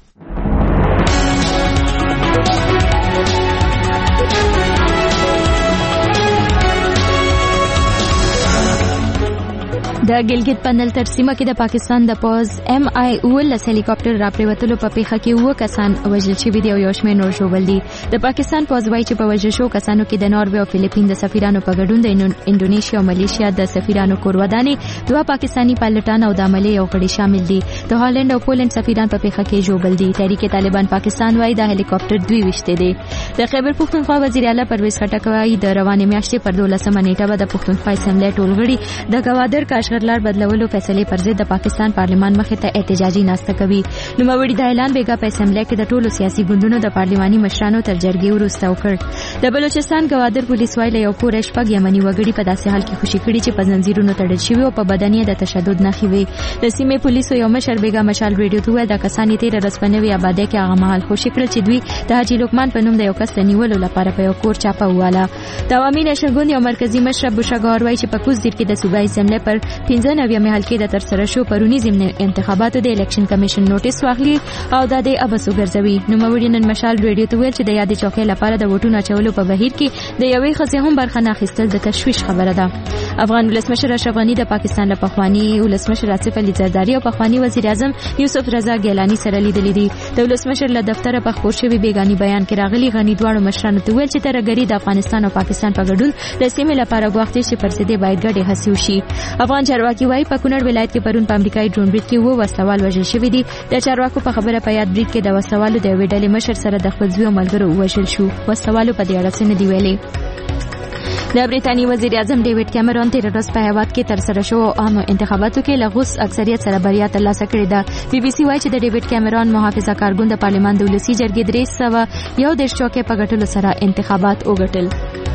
د ګلګت په نلتر سیمه کې د پاکستان د پوز ایم آی ولس هلیکاپټر راپریوتلو په پیښه کې وو کسان وژل شوي دي او یو شمېر نور ژوبل دي. د پاکستان پوز وایي چې په وژل شوو کسانو کې د ناروې او فلیپین د سفیرانو په ګډون د انډونیشیا او ملیشیا د سفیرانو کور ودانې، دوه پاکستانی پایلټان او د عملې یو غړي شامل دي. د هالند او پولند سفیران په پیښه کې ژوبل دي. تحریک طالبان پاکستان وایي د هلیکاپټر دوی وشته دي. د خیبر پښتونخوا وزیر اعلی پرویز خټک وایي د روانې میاشتې پر دولسمه نیټه به د پښتونخوا اسمبلی ټولغړي د گوادر کاشغرلار بدلولو فیصلې پر ضد د پاکستان پارلمان مخې ته احتجاجي ناسته کوي. نوموړي د اعلان بیګا په اسمبلی کې د ټولو سیاسي ګوندونو د پارلماني مشرانو تر جرګې وروسته وکړ. د بلوچستان گوادر پولیس وایي یو کور شپږ یمني وګړي په داسې حال کې خوشي کړي چې په زنجیرونو تړل شوي او په بدن یې د تشدد نښې وې. د سیمې پولیسو یو مشر بیګا مشال ریډیو ته وویل د کسان یې تېره ورځ په نوې ابادۍ کې هغه مهال خوشي کړل چې دوی د حاجي لقمان په نوم د یو کس د نیولو لپاره په یو کور چاپه وواله. د عوامي نشر ګوند یو مرکزي مشر بوشګار وایي چې په کوزدیر کې د صوبایي اسمبلی پر پنځه نوي حل کې د ترسره شو پرونی ضمن انتخاباتو د الیکشن کمیشن نوټیس واخلي او د دې ابسو ګرځوي. نوموړي نن مشال ریډیو ته ویل چې د یادې چوکۍ لپاره د ووټونو اچولو په بهیر کې د یوې ښځې هم برخه نه اخیستل د تشویش خبره ده. افغان ولسمشر اشرف غني د پاکستان له پخواني ولسمشر آصف علي زرداري او پخواني وزیر اعظم یوسف رضا ګیلاني سره لیدلې دي. د ولسمشر له دفتره په خپور شوی بیګانی بیان کې راغلي غني دواړو مشرانو ته ویل چې ترګری د افغانستان او پاکستان په ګډون د سیمې لپاره غوښتي چې پرسیدي باید ګډه هڅې وشي. افغان چارواکي وايي په کونړ ولایت کې پرون په امریکایي ډرون بریډ کې وو وسوال وژل شوی دي. د چارواکو په خبره په یاد بریډ کې د وسوالو د ویډلې مشر سره د خپل ځوی ملګرو وژل شو. وسوالو په دې اړه څه نه دی ویلي. د بریټانیې وزیر اعظم ډیوډ کیمرون تیر ورځ په هیواد کې ترسره شو عام انتخاباتو کې لغوس اکثریت سره بریا ترلاسه کړې ده. بي بي سي وایي چې د ډیوډ کیمرون محافظه کارګون د پارلمان د ولسي جرګې درې سوه یو دېرش چوکۍ په ګټلو سره انتخابات وګټل.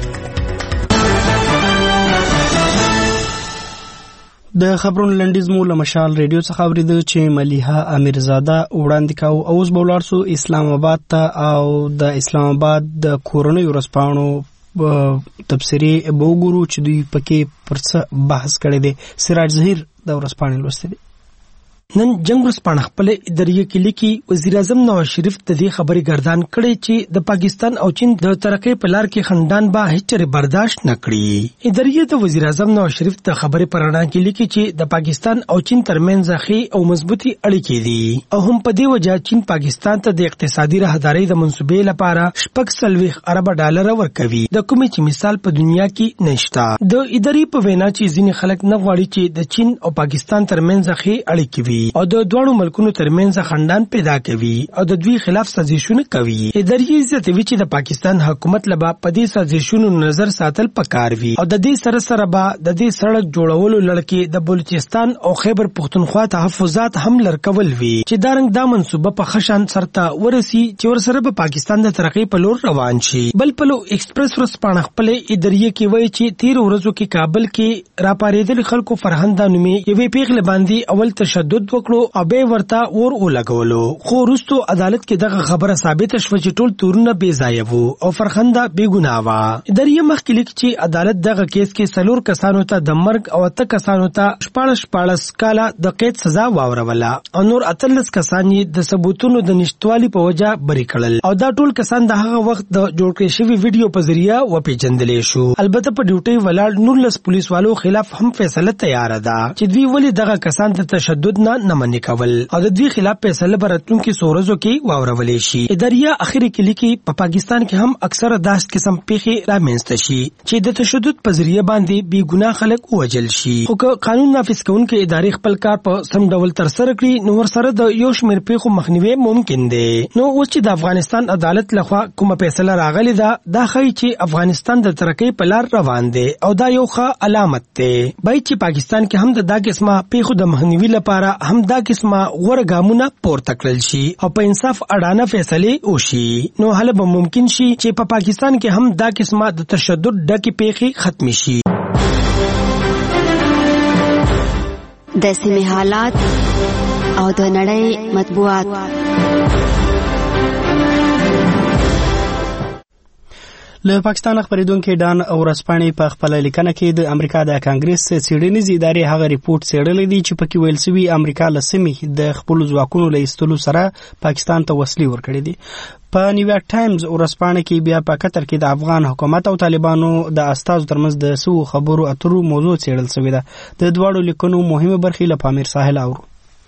د خبرونو لنډیز مو له مشال ریډیو څخه اوریدل چې ملیحه امیرزاده وړاندې کاوه. اوس به ولاړ سو اسلام آباد ته او د اسلام آباد د کورونو ورځپاڼو تبصرې به وګورو چې دوی پکې پر څه بحث کړی دی. سراج ظهیر د ورځپاڼې لوستی دی. نن جنگ ورځپاڼه خپل اداریه کې لیکي وزیر اعظم نواز شریف د دې خبرې ګردان کړي چې د پاکستان او چین د ترقۍ په لار کې خندان به هیڅ برداشت نه کړي. اداریه د وزیر اعظم نواز شریف د خبرې پر اړه کې لیکي چې د پاکستان او چین ترمنځ ځخې او مضبوطی اړیکې دي او هم په دې وجه چین پاکستان ته د اقتصادي راهدارۍ د منصوبې لپاره شپږ سلويخ ارب ډالر ورکوي د کومې چې مثال په دنیا کې نشته. د ادارې په وینا چې ځینې خلک نه غواړي چې د چین او پاکستان ترمنځ ځخې اړیکې وي او د دوه ملکونو ترمنځ خندان پیدا کوي او د دوی خلاف سازشونه کوي. ادارې زیاتوي چې د پاکستان حکومت لبا په دې سازشونو نظر ساتل پکار وي او د دې سره سره به د دې سړک جوړولو لړکې د بلوچستان او خیبر پښتونخوا تحفظات هم لرکول وي چې دا رنګ دا منصوبه په خشان سرته ورسي چې ور سره به پاکستان د ترقۍ په لور روان شي. بل پلو ایکسپریس ورځپاڼه خپل ادارې کې وایي چې تیر ورځو کې کابل کې راپاریدل خلکو فرهنګ نومي یوې پیغله باندې اول تشدد وکړو او به ورته اور ولګولو خو وروسته عدالت کې دغه خبره ثابت شوه چې ټول تورونه بې ځایه وو او فرخنده بې ګناه وه. ادارې مخکې لیکي چې عدالت دغه کیس کې څلور کسانو ته د مرګ او اته کسانو ته شپاړس شپاړس کاله د قید سزا واوروله او نور اتلس کسان یې د ثبوتونو د نشټوالي په وجه بری کړل او دا ټول کسان د هغه وخت د جوړ کړی شوی ویډیو په ذریعہ وپېژندل شو. البته په ډیوټي ولاړ نورلس پولیسوالو خلاف هم فیصله تیار ده چې دوی ولې دغه کسان د تشدد نه نه منې کول او د دوی خلاف فیصله براتون کې سورزو کې واورولې شي. اداریا اخري کې لیکي په پا پاکستان کې هم اکثره داس قسم پیښې رامنځته شي چې د تشدد په ذریعہ باندې بې ګناه خلک وژل شي. خو قانون نافذ کوونکې ادارې خپل کار په سم ډول تر سره کړي نو ور سره د یو شمېر پیښو مخنیوي ممکن دی. نو اوس چې د افغانستان عدالت لخوا کومه فیصله راغلې ده دا ښایي چې افغانستان د ترقۍ په لار روان دی او دا یو ښه علامت دی. باید چې پاکستان کې هم د دا قسمه پیښو د مخنیوي لپاره هم دا قسمه غوړ ګامونه پورته کړل شي او په انصاف اړانه فیصله وشي. نو هله به ممکن شي چې په پا پاکستان کې هم دا قسمه د تشدد ډکې پیښې ختم شي. د سیمې حالات او د نړۍ مطبوعات. له پاکستان خبرېدونکي ډان اورسپاني په خپل لیکنه کې د امریکا د کانګرس څېړنیزې ادارې هغه ریپورت څېړلی دی چې پکې ویل شوي امریکا له سیمې د خپلو ځواکونو له ایستلو سره پاکستان ته وسلې ورکړې دي. په نیویارک ټایمز اورسپانه کې بیا په قطر کې د افغان حکومت او طالبانو د استازو ترمنځ د سو خبرو اترو موضوع څېړل شوې ده. د دواړو لیکنو مهمه برخې له پامیر ساحل اورو.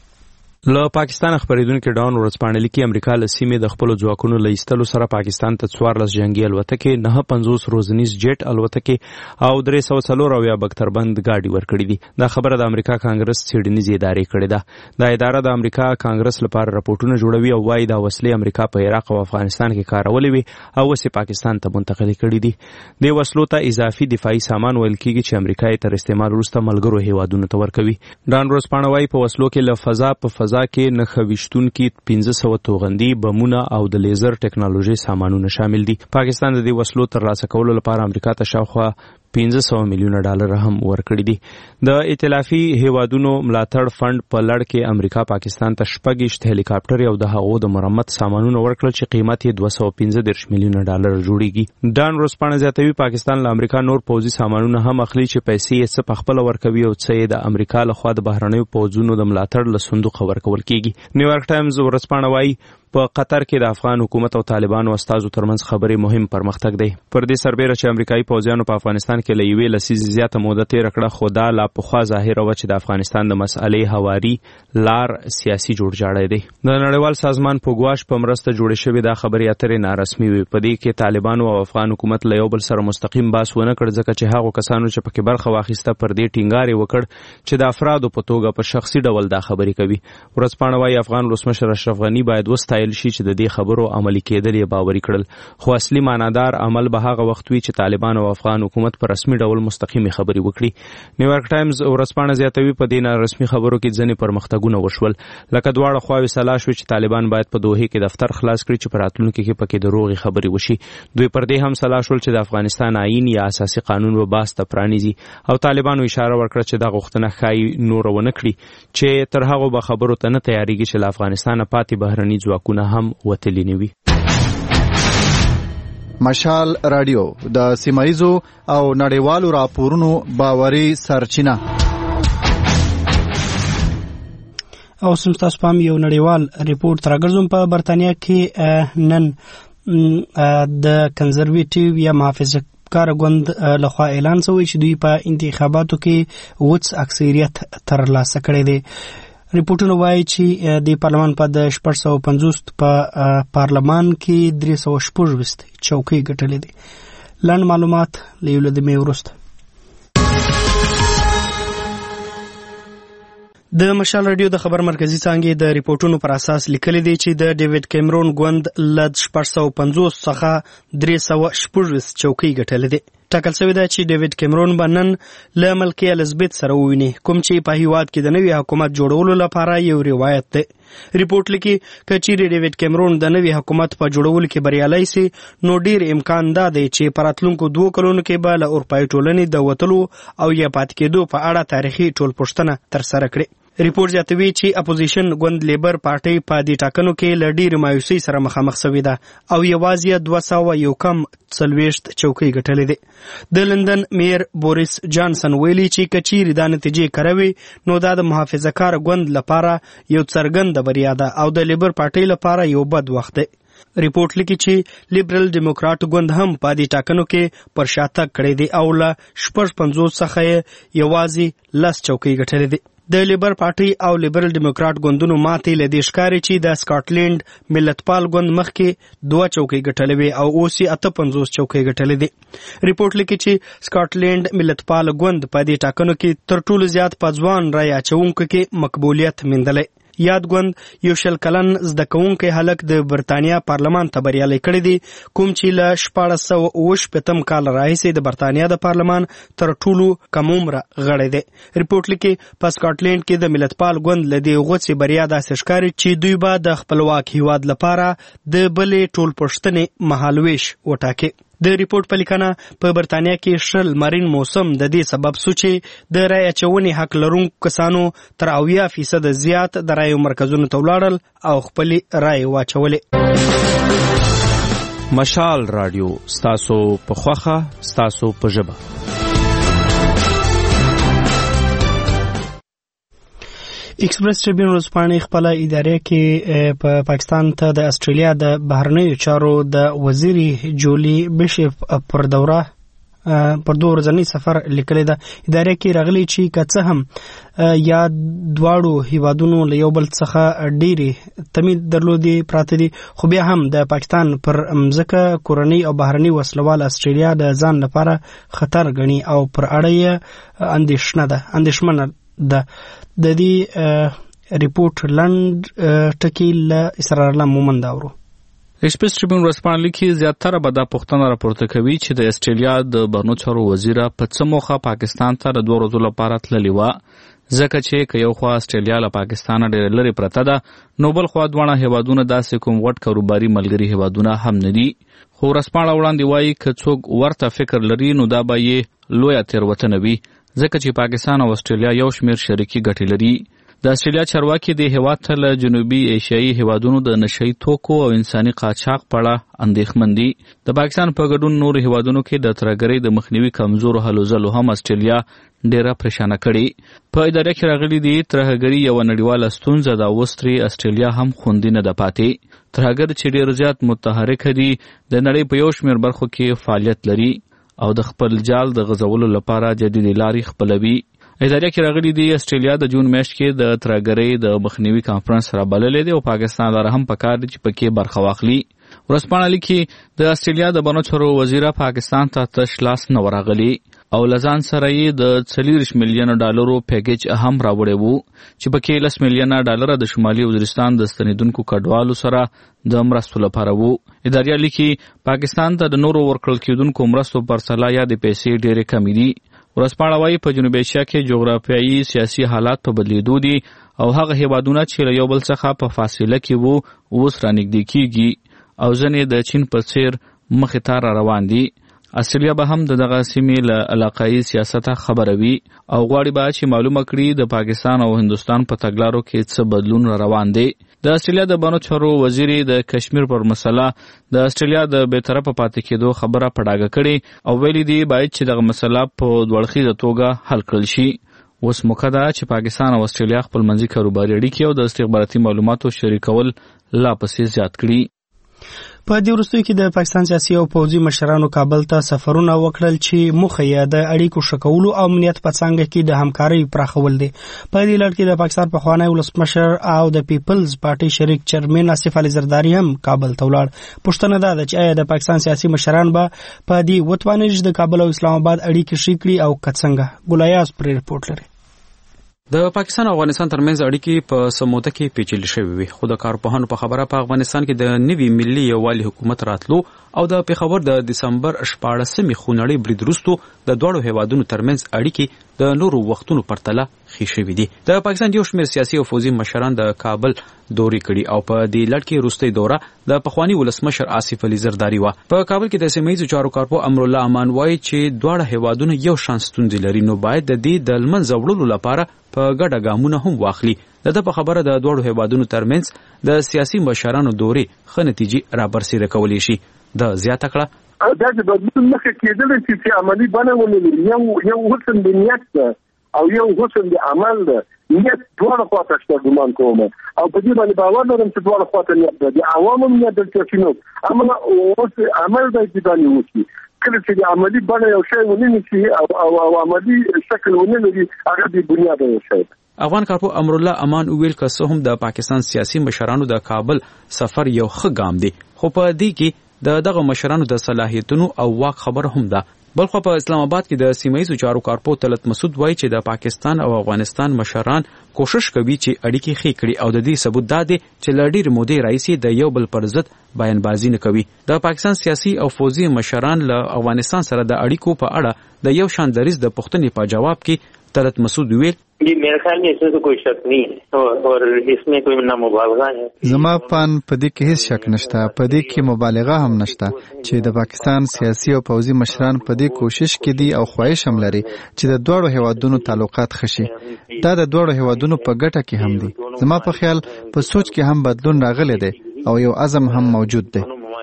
له پاکستان خبرېدونکي ډان ورځپاڼه لیکي امریکا له سیمې د خپلو ځواکونو له ایستلو سره پاکستان ته څوارلس جنګي الوتکې، نهه پنځوس روزنیز جیټ الوتکې او درې سوه څلور اویا بکتربند ګاډي ورکړي دي. دا خبره د امریکا کانګرس څېړنیزې ادارې کړې ده. دا اداره د امریکا کانګرس لپاره راپورټونه جوړوي او وایي دا وسلې امریکا په عراق او افغانستان کې کارولې وي او اوس یې پاکستان ته منتقلې کړي دي. دې وسلو ته اضافي دفاعي سامان ویل کېږي چې امریکا یې تر استعمال وروسته ملګرو هیوادونو ته ورکوي. ډان ورځپاڼه وایي په وسلو کې له فضا په فضا کې نښه ویشتونکي پنځه سوه توغندي، بمونه او د لیزر ټیکنالوژي سامانونه شامل دي. پاکستان د دې وسلو ترلاسه کولو لپاره امریکا ته شاوخوا پنځه سوه میلیونه ډالر هم ورکړي دي. د ائتلافي هیوادونو ملاتړ فند په لړ کې امریکا پاکستان ته شپږ هلیکاپټر او د هغو د مرمت سامانونه ورکړل چې قیمت یې دوه سوه پنځه دېرش میلیونه ډالر جوړیږي. ډان ورځپاڼه زیاتوي پاکستان له امریکا نور پوځي سامانونه هم اخلي چې پیسې یې څه پخپله ورکوي او څه یې د امریکا لخوا د بهرنیو پوځونو د ملاتړ له صندوقه ورکول کېږي. نیویارک ټایمز ورځپاڼه وایي په قطر کې د افغان حکومت او طالبانو استازو ترمنځ خبرې مهم پرمختګ دی. پر دې سربیره چې امریکایي پوځیانو په افغانستان کې له یوې لسیزې زیاته موده تېره کړه، خو دا لا پخوا ظاهره وه چې د افغانستان د مسئلې هواري لار سیاسي جوړجاړی دی. د نړیوال سازمان په ګواښ په مرسته جوړې شوې دا خبرې اترې نارسمي وې. په دې کې طالبانو او افغان حکومت له یو بل سره مستقیم بحث ونه کړ، ځکه چې هغو کسانو چې پکې برخه واخیسته پر دې ټینګار یې وکړ چې د افرادو په توګه په شخصي ډول دا خبرې کوي. ورځپاڼه وایي افغان ولسمشر اشرف غني باید وستایل شي چې د دې خبرو عملي کېدل یې باوري کړل، خو اصلي معنادار عمل به هغه وخت وي چې طالبان او افغان حکومت په رسمي ډول مستقیمې خبرې وکړي. نیویارک ټایمز ورځپاڼه زیاتوي په دې نارسمي خبرو کې ځینې پرمختګونه وشول، لکه دواړه خواوې سلا شوې چې طالبان باید په دوحې کې دفتر خلاص کړي چې په راتلونکي کې پکې د روغې خبرې وشي. دوی پر دې هم سلا شول چې د افغانستان آئین یا اساسي قانون به بحث ته پرانیزي او طالبانو اشاره ورکړه چې دا غوښتنه ښایي نوره ونه کړي چې تر هغو به خبرو ته نه تیاریږي چې له افغانستانه پاتې بهرني ځواکونه هم وتلي نه وي. مشال رادیو د سیمایزو او نړیوالو راپورونو باوري سرچینه. او سم تاسو پام یو نړیوال ریپورت راګرځوم. په برتانیا کې نن د کنزرویټیو یا محافظه کار ګوند لخوا اعلان شوی چې دوی په انتخاباتو کې وڅ اکثریت ترلاسه کړی دی. ریپورټونه وایي چې د پارلمان په د شپږ سوه پنځوس په پارلمان کې درې سوه شپږویشت چوکۍ ګټلې دي. لنډ معلومات له یو له دمې وروسته. د مشال رادیو د خبر مرکزی څانګې د ریپورټونو پر اساس لیکلي دي چې د ډیوډ کیمرون ګوند له شپږ سوه پنځوس څخه درې سوه شپږویشت چوکۍ ګټلې دي. ټاکل شوی ده چې ډیوډ کیمرون به نن له ملکې الزبیت سره وویني، کوم چې په هیواد کې د نوي حکومت جوړولو لپاره یو روایت دی. ریپورټ لیکي که چیرې ډیوډ کیمرون د نوي حکومت په جوړولو کې بریالی سي، نو ډیر امکان دا دی چې په راتلونکو دوو کلونو کې به له اروپایي ټولنې د وتلو او یا پاتې کېدو په اړه تاریخي ټولپوښتنه ترسره کړي. ریپورت زیاتوي چې اپوزیشن ګوند لیبر پارټۍ په دې ټاکنو کې له ډېرې مایوسۍ سره مخامخ شوې ده او یوازې دوه سوه یو کم څلوېښت چوکۍ ګټلې دي. د لندن میر بوریس جانسن ویلي چې که چیرې دا نتیجې کره وي نو دا د محافظه کار ګوند لپاره یو څرګنده بریا ده او د لیبر پارټۍ لپاره یو بد وخت دی. ریپورت لیکي چې لیبرل ډیموکراټ ګوند هم په دې ټاکنو کې پر شاتګ کړی دی او له شپږ پنځوس څخه یې یوازې لس چوکۍ ګټلې دي. د لیبر پارټۍ او لیبرل ډیموکراټ ګوندونو ماتې له دې ښکاري چې د سکاټلینډ ملتپال ګوند مخکې دوه چوکۍ ګټلې وې او اوس یې اته پنځوس چوکۍ ګټلې دي. ریپورټ لیکي چې سکاټلینډ ملتپال ګوند په دې ټاکنو کې تر ټولو زیات په ځوان رایې اچوونکو کې مقبولیت موندلی. یاد ګوند یو شل کلن زده کوونکی هلک د برتانیا پارلمان ته بریالی کړی دی، کوم چې له شپاړس سوه اوه شپېتم کال راهیسې د برتانیا د پارلمان تر ټولو کم عمره غړی دی. ریپورټ لیکي په سکاټلینډ کې د ملتپال ګوند له دې غوڅې بریا داسې ښکاري چې دوی به د خپلواک هیواد لپاره د بلې ټولپوښتنې مهالویش وټاکي. د ریپورت په لیکنه په برتانیا کې شل مارین موسم د دې سبب سو چې د رای اچونې حق لرونکو کسانو تر اویا فیصد زیات د رایو مرکزونو ته ولاړل او خپلې رای واچولې. مشال رادیو ستاسو په خوخه ستاسو په ژبه. ایکسپریس ټریبیون ورځپاڼې خپل ادارې کې په پاکستان ته د استرالیا د بهرنیو چارو د وزیري جولی بشپ پر دوره پر دوه ورځنی سفر لیکلی ده. ادارې کې راغلي چې که څه هم یا دواړو هیوادونو له یو بل څخه ډېرې تمې درلودې پراته دي، خو بیا هم د پاکستان پر مځکه کورنۍ او بهرني وسلوال استرالیا د ځان لپاره خطر ګڼي او پر اړه یې اندېښنه ده اندېښمنه ده. د دې ریپورت لنډ ټکی له اسرار الله مومند اورو. ایکسپریس ټریبیون ورځپاڼه لیکي زیاتره به دا پوښتنه راپورته کوي چې د استرالیا د بهرنیو چارو وزیره په څه موخه پاکستان ته د دوه ورځو لپاره تللې وه، ځکه چې که یو خوا استرالیا له پاکستانه ډېره لرې پرته ده، نو بل خوا دواړه هیوادونه داسې کوم غټ کاروباري ملګري هیوادونه هم نه دي. خو ورځپاڼه وړاندې وایي که څوک ورته فکر لري نو دا به یې لویه تېروتنه وي، ځکه چې پاکستان او استرالیا یو شمېر شریکي ګټې لري. د استرالیا چارواکي د هیواد ته له جنوبي ایشیایي هیوادونو د نشهیي توکو او انساني قاچاق په اړه اندېښمن دي. د پاکستان په ګډون نورو هیوادونو کې د ترهګرۍ د مخنیوي کمزورو هلو ځلو هم استرالیا ډېره پریشانه کړې. په اداره کې راغلي دي ترهګري یوه نړیواله ستونزه ده، اوس ترې استرالیا هم خوندي نه ده پاتې. ترهګر چې ډېر زیات متحرکه دي، د نړۍ په یو شمېر برخو کې فعالیت لري او د خپل جال د غځولو لپاره جديدي لارې خپلوي. ادارې کې راغلي دي استرالیا د جون میاشت کې د ترهګرۍ د مخنیوي کانفرنس رابللی دی او پاکستان لپاره هم پکار دی چې پکې برخه واخلي. ورځپاڼه لیکي د استرالیا د بهرنیو چارو وزیره پاکستان ته تش لاس نه ورغلی او لزان سره یې د څلوېښت میلیونه ډالرو پیکیج هم راوړی وو چې پکې لس میلیونه ډالر د شمالي وزیرستان د ستنېدونکو کډوالو سره د مرستو لپاره وو. ادارې لیکي پاکستان ته د نورو ورکړل کېدونکو مرستو پرسله یا د پیسې ډېرې کمې دي. ورځپاڼه وایي په جنوبي ایشیا کې جغرافیایي سیاسي حالات په بدلیدو دي او هغه هیوادونه چې له یو بل څخه په فاصله کې وو اوس رانږدې کېږي او ځینې د چین په څېر مخې ته را روان دي. استرالیا به هم د دغه سیمې له علاقایي سیاسته خبره وي او غواړي به چې معلومه کړي د پاکستان او هندوستان په تګلارو کې څه بدلون را روان دی. د استرالیا د بهرنیو چارو وزیري د کشمیر پر مسله د استرالیا د بېطرفه پاتې کېدو خبره په ډاګه کړې او ویلي دي باید چې دغه مسله په دوړخیزه توګه حل کړل شي. اوس موقع ده چې پاکستان او استرالیا خپل منځي کاروباري اړیکې او د استخباراتي معلوماتو شریکول لا پسې زیات کړي. په دې وروستیو کې د پاکستان سیاسي او پوځي مشرانو کابل ته سفرونه وکړل چې موخه یې د اړیکو ښه کولو او امنیت په څانګه کې د همکارۍ پراخول دي. په دې لړ کې د پاکستان پخوانی ولسمشر او د پیپلز پارټي شریک چیرمن آصف علي زرداري هم کابل ته ولاړ. پوښتنه ده چې آیا د پاکستان سیاسي مشران به په دې وتوانیږي چې د کابل او اسلام آباد اړیکې ښې کړي او که څنګه؟ ګلایاز پرې رپورټ لري. د پاکستان او افغانستان ترمنځ اړیکې په سموته کې پیچلې شوې وي، خو د کارپوهانو په خبره په افغانستان کې د نوي ملي یووالي حکومت راتلو او د پیښور د دسمبر شپاړسمې خونړۍ برید وروسته د دواړو هیوادونو ترمنځ اړیکې د نورو وختونو پرتله ښې شوې دي. د پاکستان یو شمېر سیاسي او پوځي مشران د کابل دورې کړي او په دې لړ کې وروستۍ دوره د پخواني ولسمشر آصف علي زرداري وه. په کابل کې د سیمه ییزو چارو کارپو امرالله امان وایي چې دواړه هیوادونه یو شان ستونزې لري، نو باید د دې د لمنځه وړلو لپاره په ګډه ګامونه هم واخلي. د ده په خبره د دواړو هیوادونو ترمنځ د سیاسي مشرانو دورې ښه نتیجې رابرسېره کولی شي. د زیاته کړه دا د بدلون مخه کېدلی چې عملي بڼه ولري. یو یو حسن د نیت ده او یو حسن د عمل ده. نیت دواړه خواته شته ګمان کوم او په دې باندې باور لرم چې دواړه خواته نیت ده. د عوامو نیت دلته چې نو اما اوس عمل د دې باندې وشي. کله چې د عملي بڼه یو شی ونیسي شي او او عملي شکل ونلري هغه د بنیاد یو شی. افغان کارپو امرالله امان ویل که څه هم د پاکستان سیاسي مشرانو د کابل سفر یو ښه ګام دی، خو په دې کې د دغه مشرانو د صلاحیتونو او واک خبره هم ده. بلخو په اسلام آباد کې د سیمه ییزو چارو کارپو طلعت مسعود وایي چې د پاکستان او افغانستان مشران کوشش کوي چې اړیکې ښې کړي او د دې ثبوت دا دی چې له ډېرې مودې راهیسې د یو بل پر ضد بیانبازي نه کوي. د پاکستان سیاسي او پوځي مشران له افغانستان سره د اړیکو په اړه د یو شان دریځ د پوښتنې په جواب کې طلعت مسعود ویل जी मेरे ख्याल में इसमें तो कोई शक नहीं है और, और इसमें कोई ना मुबालगा है. زما پان په دې کې هیڅ شک نشته، په دې کې مبالغه هم نشته چې د پاکستان سیاسي او پوځي مشران په دې کوشش کې دي او خواهش هم لري چې د دوړو هیوادونو تعلقات ښه شي. دا د دوړو هیوادونو په ګټه کې هم دي. زما په خیال په سوچ کې هم بدلون راغلی دی او یو عزم هم موجود دی.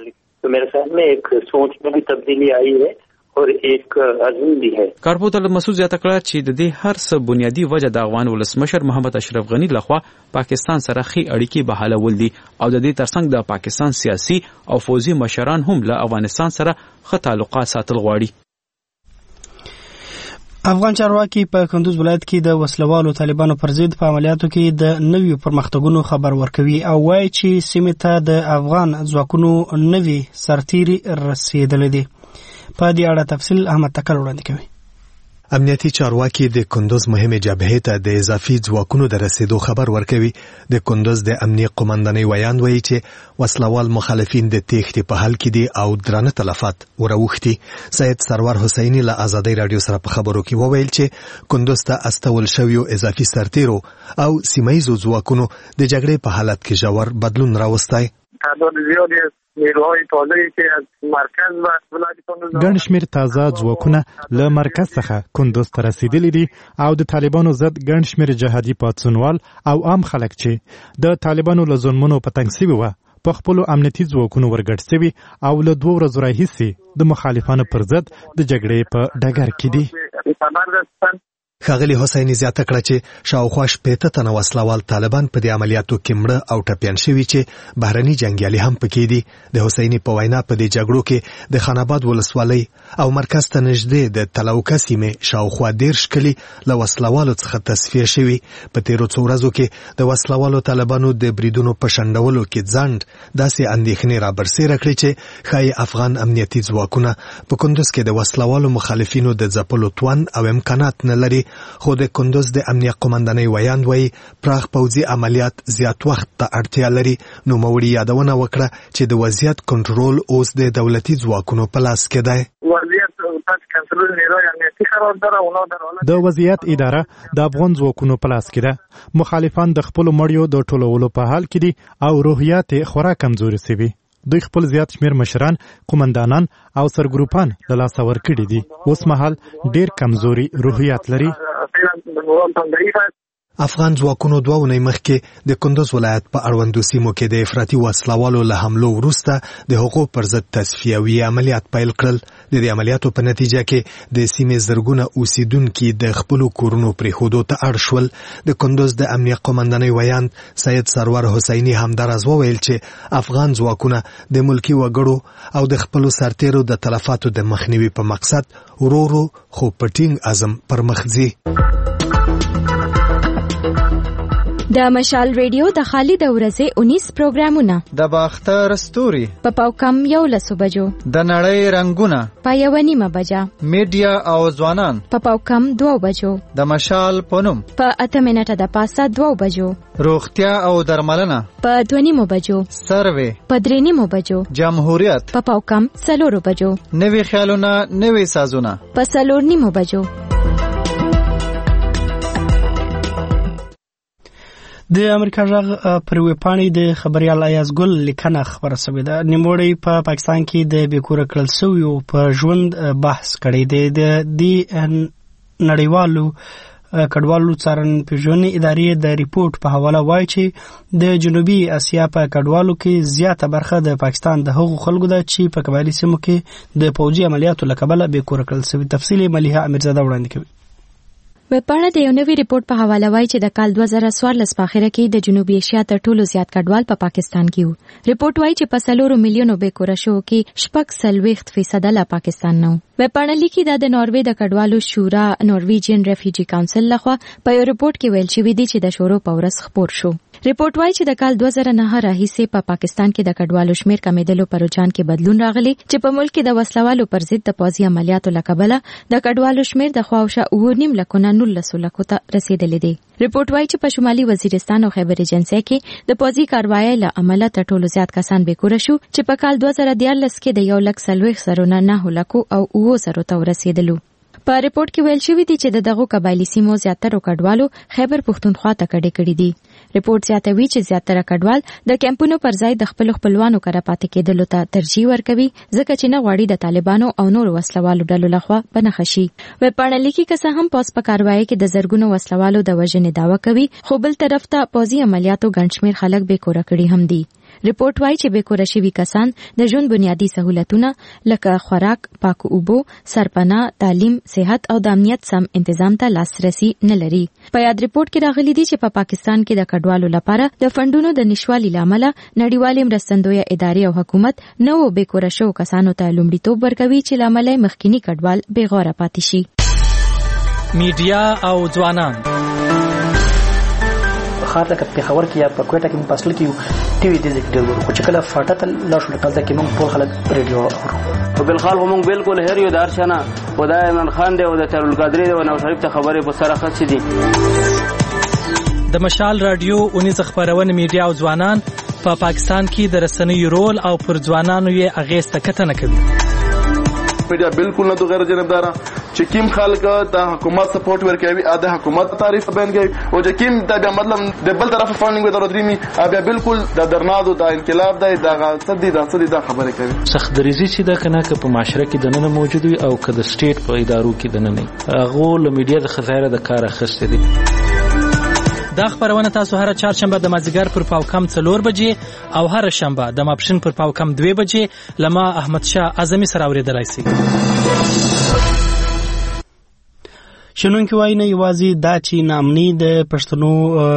तो मेरे ख्याल में एक सोच में भी तब्दीली आई है और एक अज़म भी है. کارپوتل مسعود زیاته کړه چې د دې هر څه بنیادی وجه د افغان ولسمشر محمد اشرف غنی لخوا پاکستان سره ښې اړیکې بحالول دي او د دې ترڅنګ د پاکستان سیاسي او فوزي مشران هم له افغانستان سره ښه تعلقات ساتل غواړي. افغان چارواکي په کندوز ولایت کې د وسلوالو طالبانو پر ضد په عملیاتو کې د نویو پرمختګونو خبر ورکوي او وایي چې سیمې ته د افغان ځواکونو نوي سرتیري رسیدلې دي. په دې اړه تفصیل احمد تکل وړاندې کوي. امنیتي چارواکي د کندوز مهمه جبهې ته د اضافي ځواکونو د رسیدو خبر ورکوي. د کندوز د امنیت قومندانۍ ویان وایي چې وسلوال مخالفین د تېښتې په حال کې دي او درانه تلفات وراوښتي. سید سرور حسیني له ازادۍ راډیو سره په خبرو کې وویل چې کندوز ته استول شویو اضافي سرتیرو او سیمایي ځواکونو د جګړې په حالت کې ژور بدلون راوستی. ګڼ شمېر تازه ځواکونه له مرکز څخه کندوز ته رسیدلي دي او د طالبانو ضد ګڼ شمېر جهادي پاڅونوال او عام خلک چې د طالبانو له ظلمونو په تنګ سوي وه په خپلو امنیتي ځواکونو ورګډ سوي او له دوو ورځو راهیسې د مخالفانو پر ضد د جګړې په ډګر کې دي. ښاغلي حسیني زیاته کړه چې شاوخوا شپېته تنه وسلوال طالبان په دې عملیاتو کې مړه او ټپیان شوي چې بهرني جنګیالي هم پکې دي. د حسیني په وینا په دې جګړو کې د خاناباد ولسوالۍ او مرکز ته نږدې د تلوکه سیمې شاوخوا دېرش کلي له وسلوالو څخه تصفیه شوي. په تېرو څو ورځو کې د وسلوالو طالبانو د بریدونو په شنډولو کې ځنډ داسې اندېښنې رابرسېره کړې چې ښایي افغان امنیتي ځواکونه په کندوز کې د وسلوالو مخالفینو د ځپلو توان او امکانات نه لري. خو د کندوز د امنیت قومندانۍ ویان وایي پراخ پوځي عملیات زیات وخت ته اړتیا لري. نوموړي یادونه وکړه چې د وضعیت کنټرول اوس د دولتي ځواکونو په لاس کې دی. د وضعیت اداره د افغان ځواکونو په لاس کې ده. مخالفان د خپلو مړیو د ټولولو په حال کې دي او روحیات یې خورا کمزوري سوي. دوی خپل زیات شمیر مشران، قومندانان او سرګروپان له لاسه ورکړي دي. اوس مهال ډیر کمزوري روحیات لري. افغان ځواکونو دوه اونۍ مخکې د کندوز ولایت په اړوندو سیمو کې د افراطي وسلوالو له حملو وروسته د هغو پر ضد تصفیوي عملیات پیل کړل. د دې عملیاتو په نتیجه کې د سیمې زرګونه اوسیدونکي د خپلو کورونو پرېښودو ته اړ شول. د کندوز د امنیت قومندانۍ ویان سید سرور حسیني همداراز وویل چې افغان ځواکونه د ملکي وګړو او د خپلو سرتیرو د تلفاتو د مخنیوي په مقصد ورو ورو خو په ټینګ عزم پر مخ ځي. د مشال ریډیو د خالد ورځې اونیس پروګرامونه د باختر ستوري په پاوکم یو لسو بجو د نړۍ رنگونه په یو نیمه بجا میډیا او ځوانان په پاوکم دوه بجو د مشال پونم په اته منټه د پاسه دوه بجو روغتیا او درملنه په دوه نیمه بجو سروې په درې نیمه بجو جمهوریت په پاوکم څلور بجو نوي خیالونه نوي سازونه په څلور نیمه بجو. د امریکا غږ پر ویبپاڼې د خبريال ایاز ګل لیکنه خبره شوې ده. نیموړی په پا پاکستان کې د بیکوره کړل شویو په ژوند بحث کړی دی. د دې نړیوالو کډوالو څارنې پیژنې ادارې د ریپورت په حواله وایي چې د جنوبي اسیا په کډوالو کې زیاته برخه د پاکستان د هغو خلکو ده چې په قبایلي سیمو کې د پوځي عملیاتو له کبله بیکوره کړل شوي. تفصیل ملیحه امیرزاده وړاندې کوي. ویبپاڼه د یو نوي ریپورت په حواله وایي چې د کال دوه زره څوارلس په اخره کې د جنوبي ایشیا تر ټولو زیات کډوال په پا پاکستان کې وو. ریپورت وایي چې په څلورو میلیونو بیکوره شوو کې شپږ څلوېښت فیصده له پاکستان نه وو. ویبپاڼه لیکي دا د ناروې د کډوالو شورا نورویجین ریفیوجی کونسل لخوا په یو ریپورت کې ویل شوی دی چې د شورو په ورځ خپور شو. ریپورت وایي چې د کال دوه زره نهه راهیسې په پا پاکستان کې د کډوالو شمیر کمیدلو پر رجحان کې بدلون راغلی چې په ملک کې د وسلوالو پر ضد د پوځي عملیاتو له کبله د کډوالو شمیر د خواوشا اوه نیم لکو نه نولسو لکو ته رسیدلی دی. ریپورت وایي چې په شمالي وزیرستان او خیبر ایجنسۍ کې د پوځي کاروایۍ له امله تر ټولو زیات کسان بیکوره شو چې په کال دوه زره دیارلس کې د یو لک څلوېښت زرو نه نهه لکو او اوه زرو ته ورسېدلو. په ریپورت کې ویل شوی دی چې دغه قبایلی سیمو زیاتره کډوالو خیبر پښتونخوا ته کډې کړې دي. ریپورت زیاتوي چې زیاتره کډوال د کیمپونو پر ځای د خپل خپلوانو کره پاتې کېدلو ته ترجیح ورکوي ځکه چې نه غواړي د طالبانو او نور وسلوالو ډلو لخوا بنخښي شي. ویبپاڼه لیکي که څه هم پوس په کاروایی کې د زرګونو وسلوالو د وژنې دعوه کوي خو بل طرف ته پوځي عملیاتو ګڼ شمېر خلک بې کوره کړي هم دي. ریپورت وايي چې بې کوره شوي کسان د ژوند بنیادي سہولتونه لکه خوراک، پاکو اوبو، سرپناه، تعلیم، صحت او د امنیت سم تنظیم ته لاسرسي نه لري. په یاد ریپورت کې راغلي دي چې په پا پاکستان کې د کډوالو لپاره د فندونو د نشوالي لامل نړیوالې مرستندویه ادارې او حکومت نو بې کوره شو کسانو ته لومړیتوب ورکوي چې لامل مخکینی کډوال بې غوره پاتې شي. میډیا او ځوانان خاطر که پیښور کې یا په کوټه کې په اصل کې ټي وي دې ذکر ورو خو چې کله فاټه ته لا شو کله کې موږ ټول خلک ریډیو اورو په بل خال موږ بالکل هر یو دارشنه خدای من خان دی او د ترول قادری او نو شریف ته خبره په سره خاص دي. د مشال رادیو اونیز خبرونه میډیا او ځوانان په پا پاکستان کې د رسنیو رول او پر ځوانانو یې اغیز تکتنه کوي. میډیا بالکل نه غیر جانبدار چې کیم خلک د حکومت سپورټ ورکوي ا د حکومت تعریف بیان کوي او چې کیم د مطلب د بل طرف فاندینګ ودر درېمي بیا بالکل د درنادو د انقلاب د دغه صدې د صدې د خبره کوي. سخت دریزي چې د کنه که په معاشره کې د نن موجود وي او که د سټیټ په ادارو کې د نن هغه له میډیا د خزایره د کار اخیسته دي. دا خبرونه تاسو هر چهارشنبه د مازیګر پر پاو کم څلور بجې او هر شنبه د ماپښین پر پاو کم دوه بجې لما احمد شاه اعظمي سره اوریدلای شئ. شنونکي وایي نه یوازې دا چې ناامني د پښتنو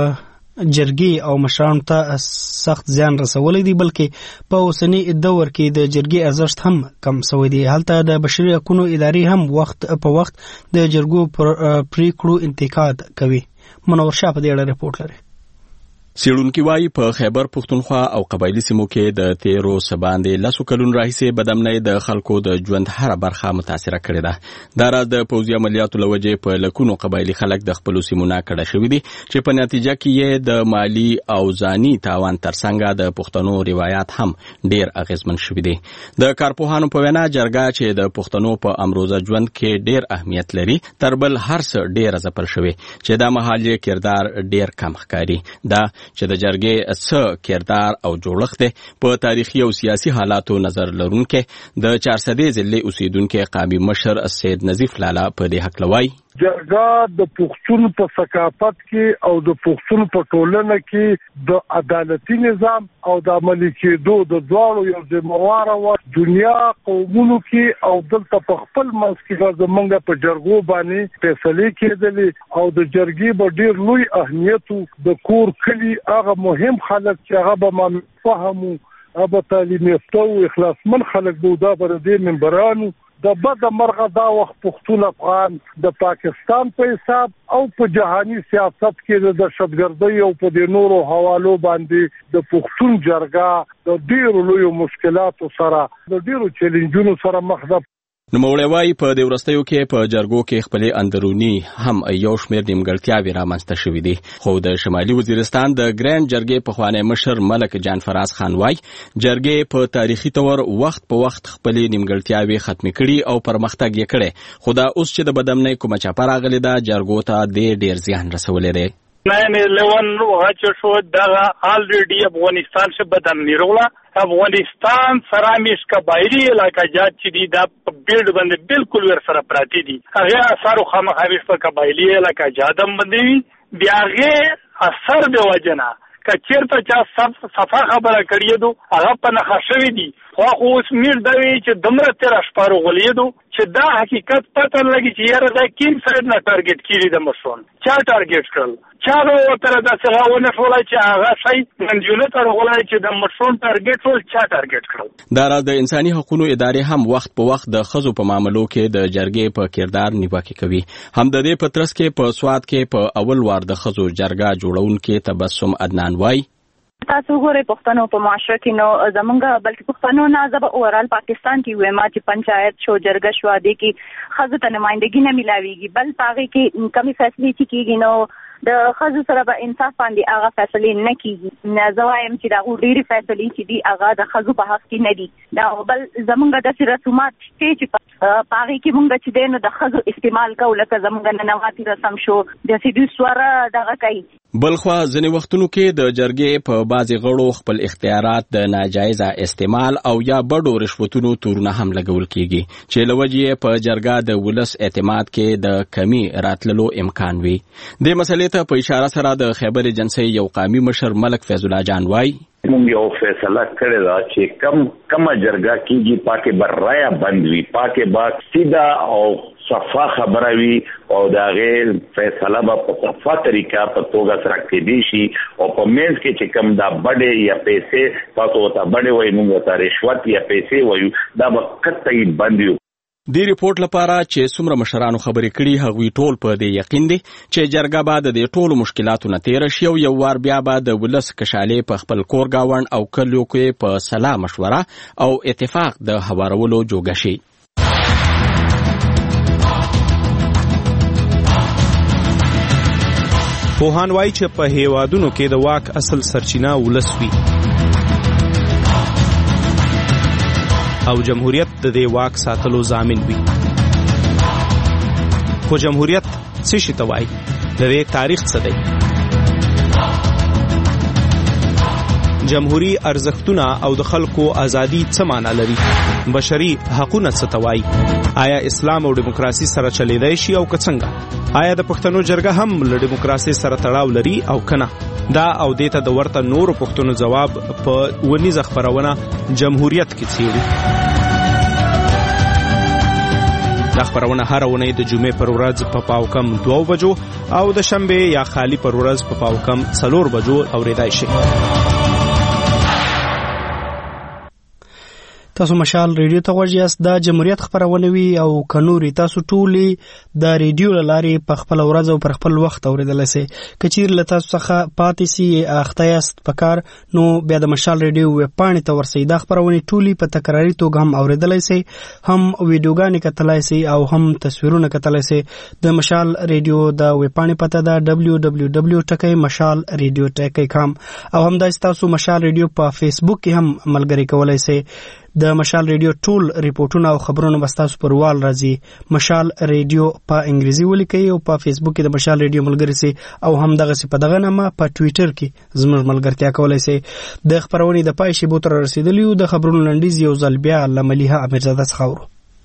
جرګې او مشرانو ته سخت زیان رسولی دی بلکې په اوسني دور کې د جرګې ارزښت هم کم شوی دی. هلته د بشري حقوقو ادارې هم وخت په وخت د جرګو پریکړو انتقاد کوي. منور شاه په دې اړه ریپورت لري. سیړونکي وایي په خیبر پښتونخوا او قبایلی سیمو کې د تیرو سباندې لسو کلونو راهیسې بدامنۍ د خلکو د ژوند هره برخه متاثره کړې ده. دا راز د پوځي عملیاتو له وجې په لکونو قبایلی خلک د خپلو سیمو نه کډه شوي دي چې په نتیجه کې یې د مالی او ځاني تاوان ترڅنګ د پښتنو روایات هم ډیر اغیزمن شوي دي. د کارپوهانو په وینا جرګه چې د پښتنو په امروزه ژوند کې ډیر اهمیت لري تر بل هر څه ډیر ځپل شوی چې دا مهال یې کردار ډیر کم ښکاري. دا چې د جرګې څه کردار او جوړښت دی په تاریخي او سیاسي حالاتو نظر لرونکي د چارسدې ضلع اوسیدونکي قامي مشر سید نظیف لالا په دې حق لوي. جرګه د پښتون په ثقافت کې او د پښتون په ټولنه کې د عدالتي نظام او د عملي کېدو د دواړو یو ذمہوار و دنیا قومونو کې او دلته په خپل منځ کې زمونږ په جرګو باندې فیصله کېدلې او د جرګې به ډیر لوی اهمیت د کور کلی هغه مهم خلک چې هغه به فهمو هغه تعلیم یافته او اخلاصمن خلک به دا پر دې منبرانو د بد مرغه دا وخت پښتون افغان د پاکستان په حساب او په جهاني سیاست کې د شبګردۍ او په د نورو حوالو باندې د پښتون جرګه د ډیرو لوی مشکلاتو سره د ډیرو چیلنجونو سره مخ ده. نوموړی وایي په دې وروستیو کې په جرګو کې خپلې اندروني هم یو شمېر نیمګړتیاوې رامنځته شوي دي خو د شمالي وزیرستان د ګرینډ جرګې پخوانی مشر ملک جان فراز خان وایي جرګې په تاریخي طور وخت په وخت خپلې نیمګړتیاوې ختمې کړي او پرمختګ یې کړی خو دا اوس چې د بدامنۍ کومه چاپه راغلې ده جرګو ته دې ډېر زیان رسولی دی. ناین الیون وغه شو دغه آلریډي افغانستان څخه بدامنۍ راغله. افغانستان سره میش قبایلی علاقه جات چې دي دا په بیلډ باندې بالکل ور سره پراتی دي هغه اثر خو مخاویش په قبایلی علاقه جادم باندې بیا هغه اثر دی وجنه کچیرته چا صفه خبره کړی دو هغه په نخښه شوی دي خو اوس میر دوی چې دمره تر شپارو غلیدو چې دا حقیقت پته لګی چې یاره دا کیم سره نه ټارګټ کیږي د مشون چا ټارګټ کړل چا نو تر دا څنګه ونه شولای چې هغه شي منجونه تر غولای چې د مشون ټارګټ ول چا ټارګټ کړل. دا را د انساني حقوقو ادارې هم وخت په وخت د خزو په معاملو کې د جرګې په کردار نیوکه کوي. هم د دې پترس کې په سواد کې په اول وار د خزو جرګه جوړونکو تبسم عدنان وای تاسو ګورئ پښتنو په معاشره کې نو زمونږ بلکې پښتنو نه زبه اورال پاکستان کې وې ما چې پنچایت شو جرګه شو دي کې خزه ته نمائندګي نه ملاويږي بل پاغي کې کمی فیصله چې کیږي نو د خزو سره به انصاف باندې هغه فیصلې نه کیږي. زه وایم چې دا ډېری فیصلې چې دي هغه د خزو په حق کې نه دي. دا بل زمونږ د رسومات چې پاغي کې مونږ چې دینو د خزو استعمال کوو لکه زمونږ ننواتي رسم شو د سیدو سواره دغه کوي. بلخوا ځینې وختونو کې د جرګې په بعضې غړو خپل اختیارات د ناجایزه استعمال او یا بډو رشوتونو تورونه هم لګول کیږي چې له وجې په جرګه د ولس اعتماد کې د کمی راتللو امکان وي. دې مسلې ته په اشاره سره د خیبر ایجنسۍ یو قامي مشر ملک فیض الله جان وایي موږ یو فیصله کړې ده چې کم کم جرګه کیږي پاکه برایا بند وي پاکه با سیدا او صفا خبره وي او دا غیر فیصله په صفا طریقه په توګه سره کېدی شي او په منځ کې چې کم دا بډې یا پیسې تاسو ته بډې وایي موږ ته رشوت یا پیسې وایو دا به قطعي بند وي. دی ریپورت لپاره چې څومره مشرانو خبرې کړي هغوی ټول په دې یقین دي چې جرګه به د دې ټولو مشکلاتو نه تېره شي او یو وار بیا به د ولس کشالې په خپل کور ګاونډ او کلیو کې په سلا مشوره او اتفاق د هوارولو جوګه شي. پوهان وایي چې په هیوادونو کې د واک اصل سرچینه ولس وي او جمهوریت د دې واک ساتلو ضامن وي. خو جمهوریت څه شي ته وایي؟ د دې تاریخ څه دی؟ جمهوری ارزښتونه او د خلکو ازادي څه معنا لري؟ بشري حقوقونه څه ته وایي؟ آیا اسلام او دیموکراسي سره چلیدای شي او که څنګه؟ آیا د پښتنو جرګه هم له دیموکراسي سره تړاو لري او کنه؟ دا او دیته د ورته نورو پښتنو جواب په ونیزه خبرونه جمهوریت کې څیړي. دا خبرونه هر ونې د جمعې پر ورځ په پاو کم دوه بجو او د شنبه یا خالی پر ورځ په پاو کم څلور بجو اوریدای شي. تاسو مشال ریډیو ته غوږ یاست. د جمهوریت خبرونه وی او کنوري تاسو ټولي د ریډیو لارې په خپل ورځ او پر خپل وخت اوریدلای شئ. کچیر له تاسو څخه پاتې سي اخته یاست پکار نو بیا د مشال ریډیو ویب پاڼې ته ورسئ. د خبرونه ټولي په تکراری توګه هم اوریدلای شئ، هم ویډیوګانې کتلای شئ او هم تصویرونه کتلای شئ. د مشال ریډیو د ویب پاڼې پته ده دبلیو دبلیو دبلیو ټکی مشال ریډیو ټکی کام او هم د تاسو مشال ریډیو په فیسبوک کې هم ملګری کولای شئ. د مشال ریډیو ټول ریپورتونه او خبرونه بستاسو پر وال راځي. مشال ریډیو په انګریزي ولیکئ او په فیسبوک کې د مشال ریډیو ملګری سي او هم دغه سی په دغه نامه په ټوئیټر کې زموږ ملګرتیا کولای شي. د خبرونه د پای شی بوتر رسیدلی او د خبرونو لنډیز یو ځل بیا لملیه امیرزاده څخه.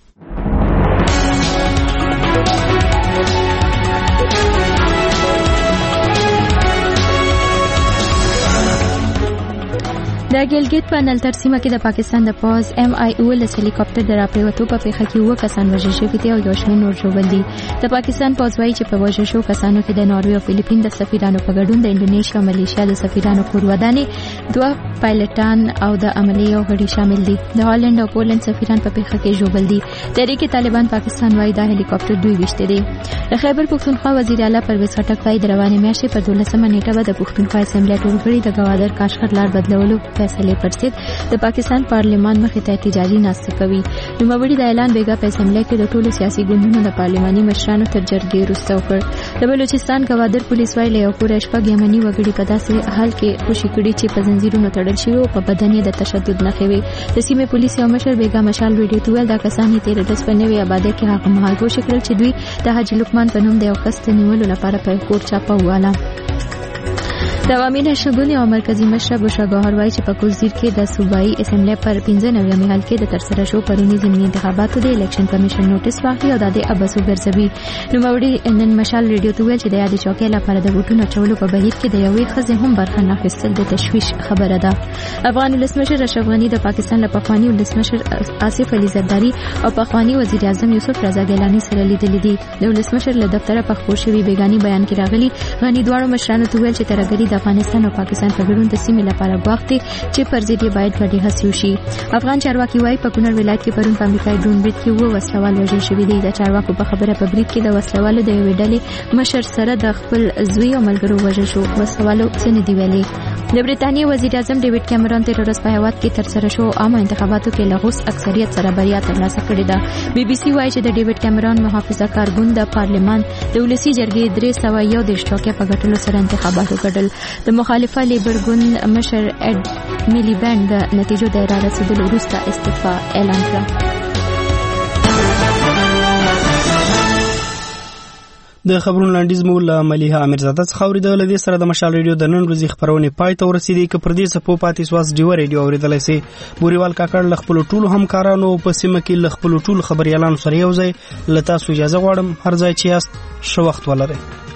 د ګلګت په نلتر سیمه کې د پاکستان د پوز ایم آی او له هلیکاپټر د راپریوتو په پیښه کې وو کسان وژل شوي دي او یو شمېر نور ژوبل دي. د پاکستان پوز وایي چې په وژل شوو کسانو کې د ناروې او فلیپین د سفیرانو په ګډون د انډونیشیا او ملیشیا د سفیرانو کورودانې دوه پایلټان او د عملي یو غړي شامل دي. د هالند او پولند سفیران په پیښه کې ژوبل دي. تحریک طالبان پاکستان وایي دا هلیکاپټر دوی وشته دي. د خیبر پښتونخوا وزیر اعلی پرویز خټک وایي د روانې میاشتې په دولسمه نیټه به د پښتونخوا اسمبلی ټولګړي د ګوادر کاشغر لار بدلولو فیصلې پرسید د پاکستان پارلیمان مخې ته احتجاجي ناسته کوي. نوموړي د اعلان بیګا په اسمبلی کې د ټولو سیاسي ګوندونو د پارلماني مشرانو تر جرګې وروسته وکړ. د بلوچستان ګوادر پولیس وایي له یو کوره شپږ یمني وګړي په داسې حال کې خوشي کړي چې په زنځیرونو تړل شوي او په بدن یې د تشدد نښې وې. د سیمې پولیس یو مشر بیګا مشال ریډیو ته ویل دا کسان یې تېره ورځ په نوې آبادۍ کې هغه مهال پوه کړل چې دوی د حاجي لقمان په نوم د یو کس د نیولو لپاره په کور چاپه واله. د عوامي نشرګون او مرکزی مشر بشرا ګوهر وایي چې په کوزیر کې د صوبایي اسمبلی پر پنځه نوي حل کې د ترسره شو پرونی ضمني انتخاباتو د الیکشن کمیشن نوټیس واخلي او د اباسو ګرځوي. نوموړي نن مشال ریډیو ته ویل چې د یادې چوکۍ لپاره د ووټونو اچولو په بهیر کې د یوې ښځې هم برخه نه اخیستل د تشویش خبره ده. افغان ولسمشر اشرف غني د پاکستان له پخواني ولسمشر آصف علي زرداري او پخواني وزیر اعظم یوسف رضا ګیلاني سره لیدلي دي. د ولسمشر له دفتره په خپور شوي بیګاني بیان کې راغلي غني دواړو مشرانو ته ویل چې ترګري د افغانستان او پاکستان تړون د سیمې لپاره وخت دی چې پر ضد یې باید ګډې هڅې وشي. افغان چارواکي وایي په کونړ ولایت کې پرون په امریکایي ډرون برید کې اووه وسلوال وژل شوي دي. د چارواکو په خبره په برید کې د وسلوالو د یوې ډلې مشر سره د خپل زوی او ملګرو وژل شو. وسلوالو څه نه دي ویلي. د برېټانیا وزیر اعظم ډیوډ کیمرون تیر ورځ په هیواد کې ترسره شو عامه انتخاباتو کې له غوڅ اکثریت سره بریا ترلاسه کړې ده. بي بي سي وایي چې د ډیوډ کیمرون محافظه کار ګوند د پارلمان د ولسي جرګې درې سوه یو دېرش چوکۍ په ګټلو سره انتخابات وګټل. د مخالفه لیبر ګوند مشر اډ میلیبند د نتیجو د را رسېدلو وروسته استعفا اعلان کړه. د خبرونو لاندیز مو له ملیحه امیرزاده څخه اوریدل. د دې سره د مشال ریډیو د نن ورځې خبرونه پای ته ورسېدې. که پر دې څپو پاتې سواس ډیو ریډیو اوریدلای سي. بوريوال کاکړ له خپل ټولو همکارانو په سیمه کې له خپل ټولو خبريالانو سره یو ځای له تاسو اجازه غواړم. هر ځای چې یاست ښه وخت ولرئ.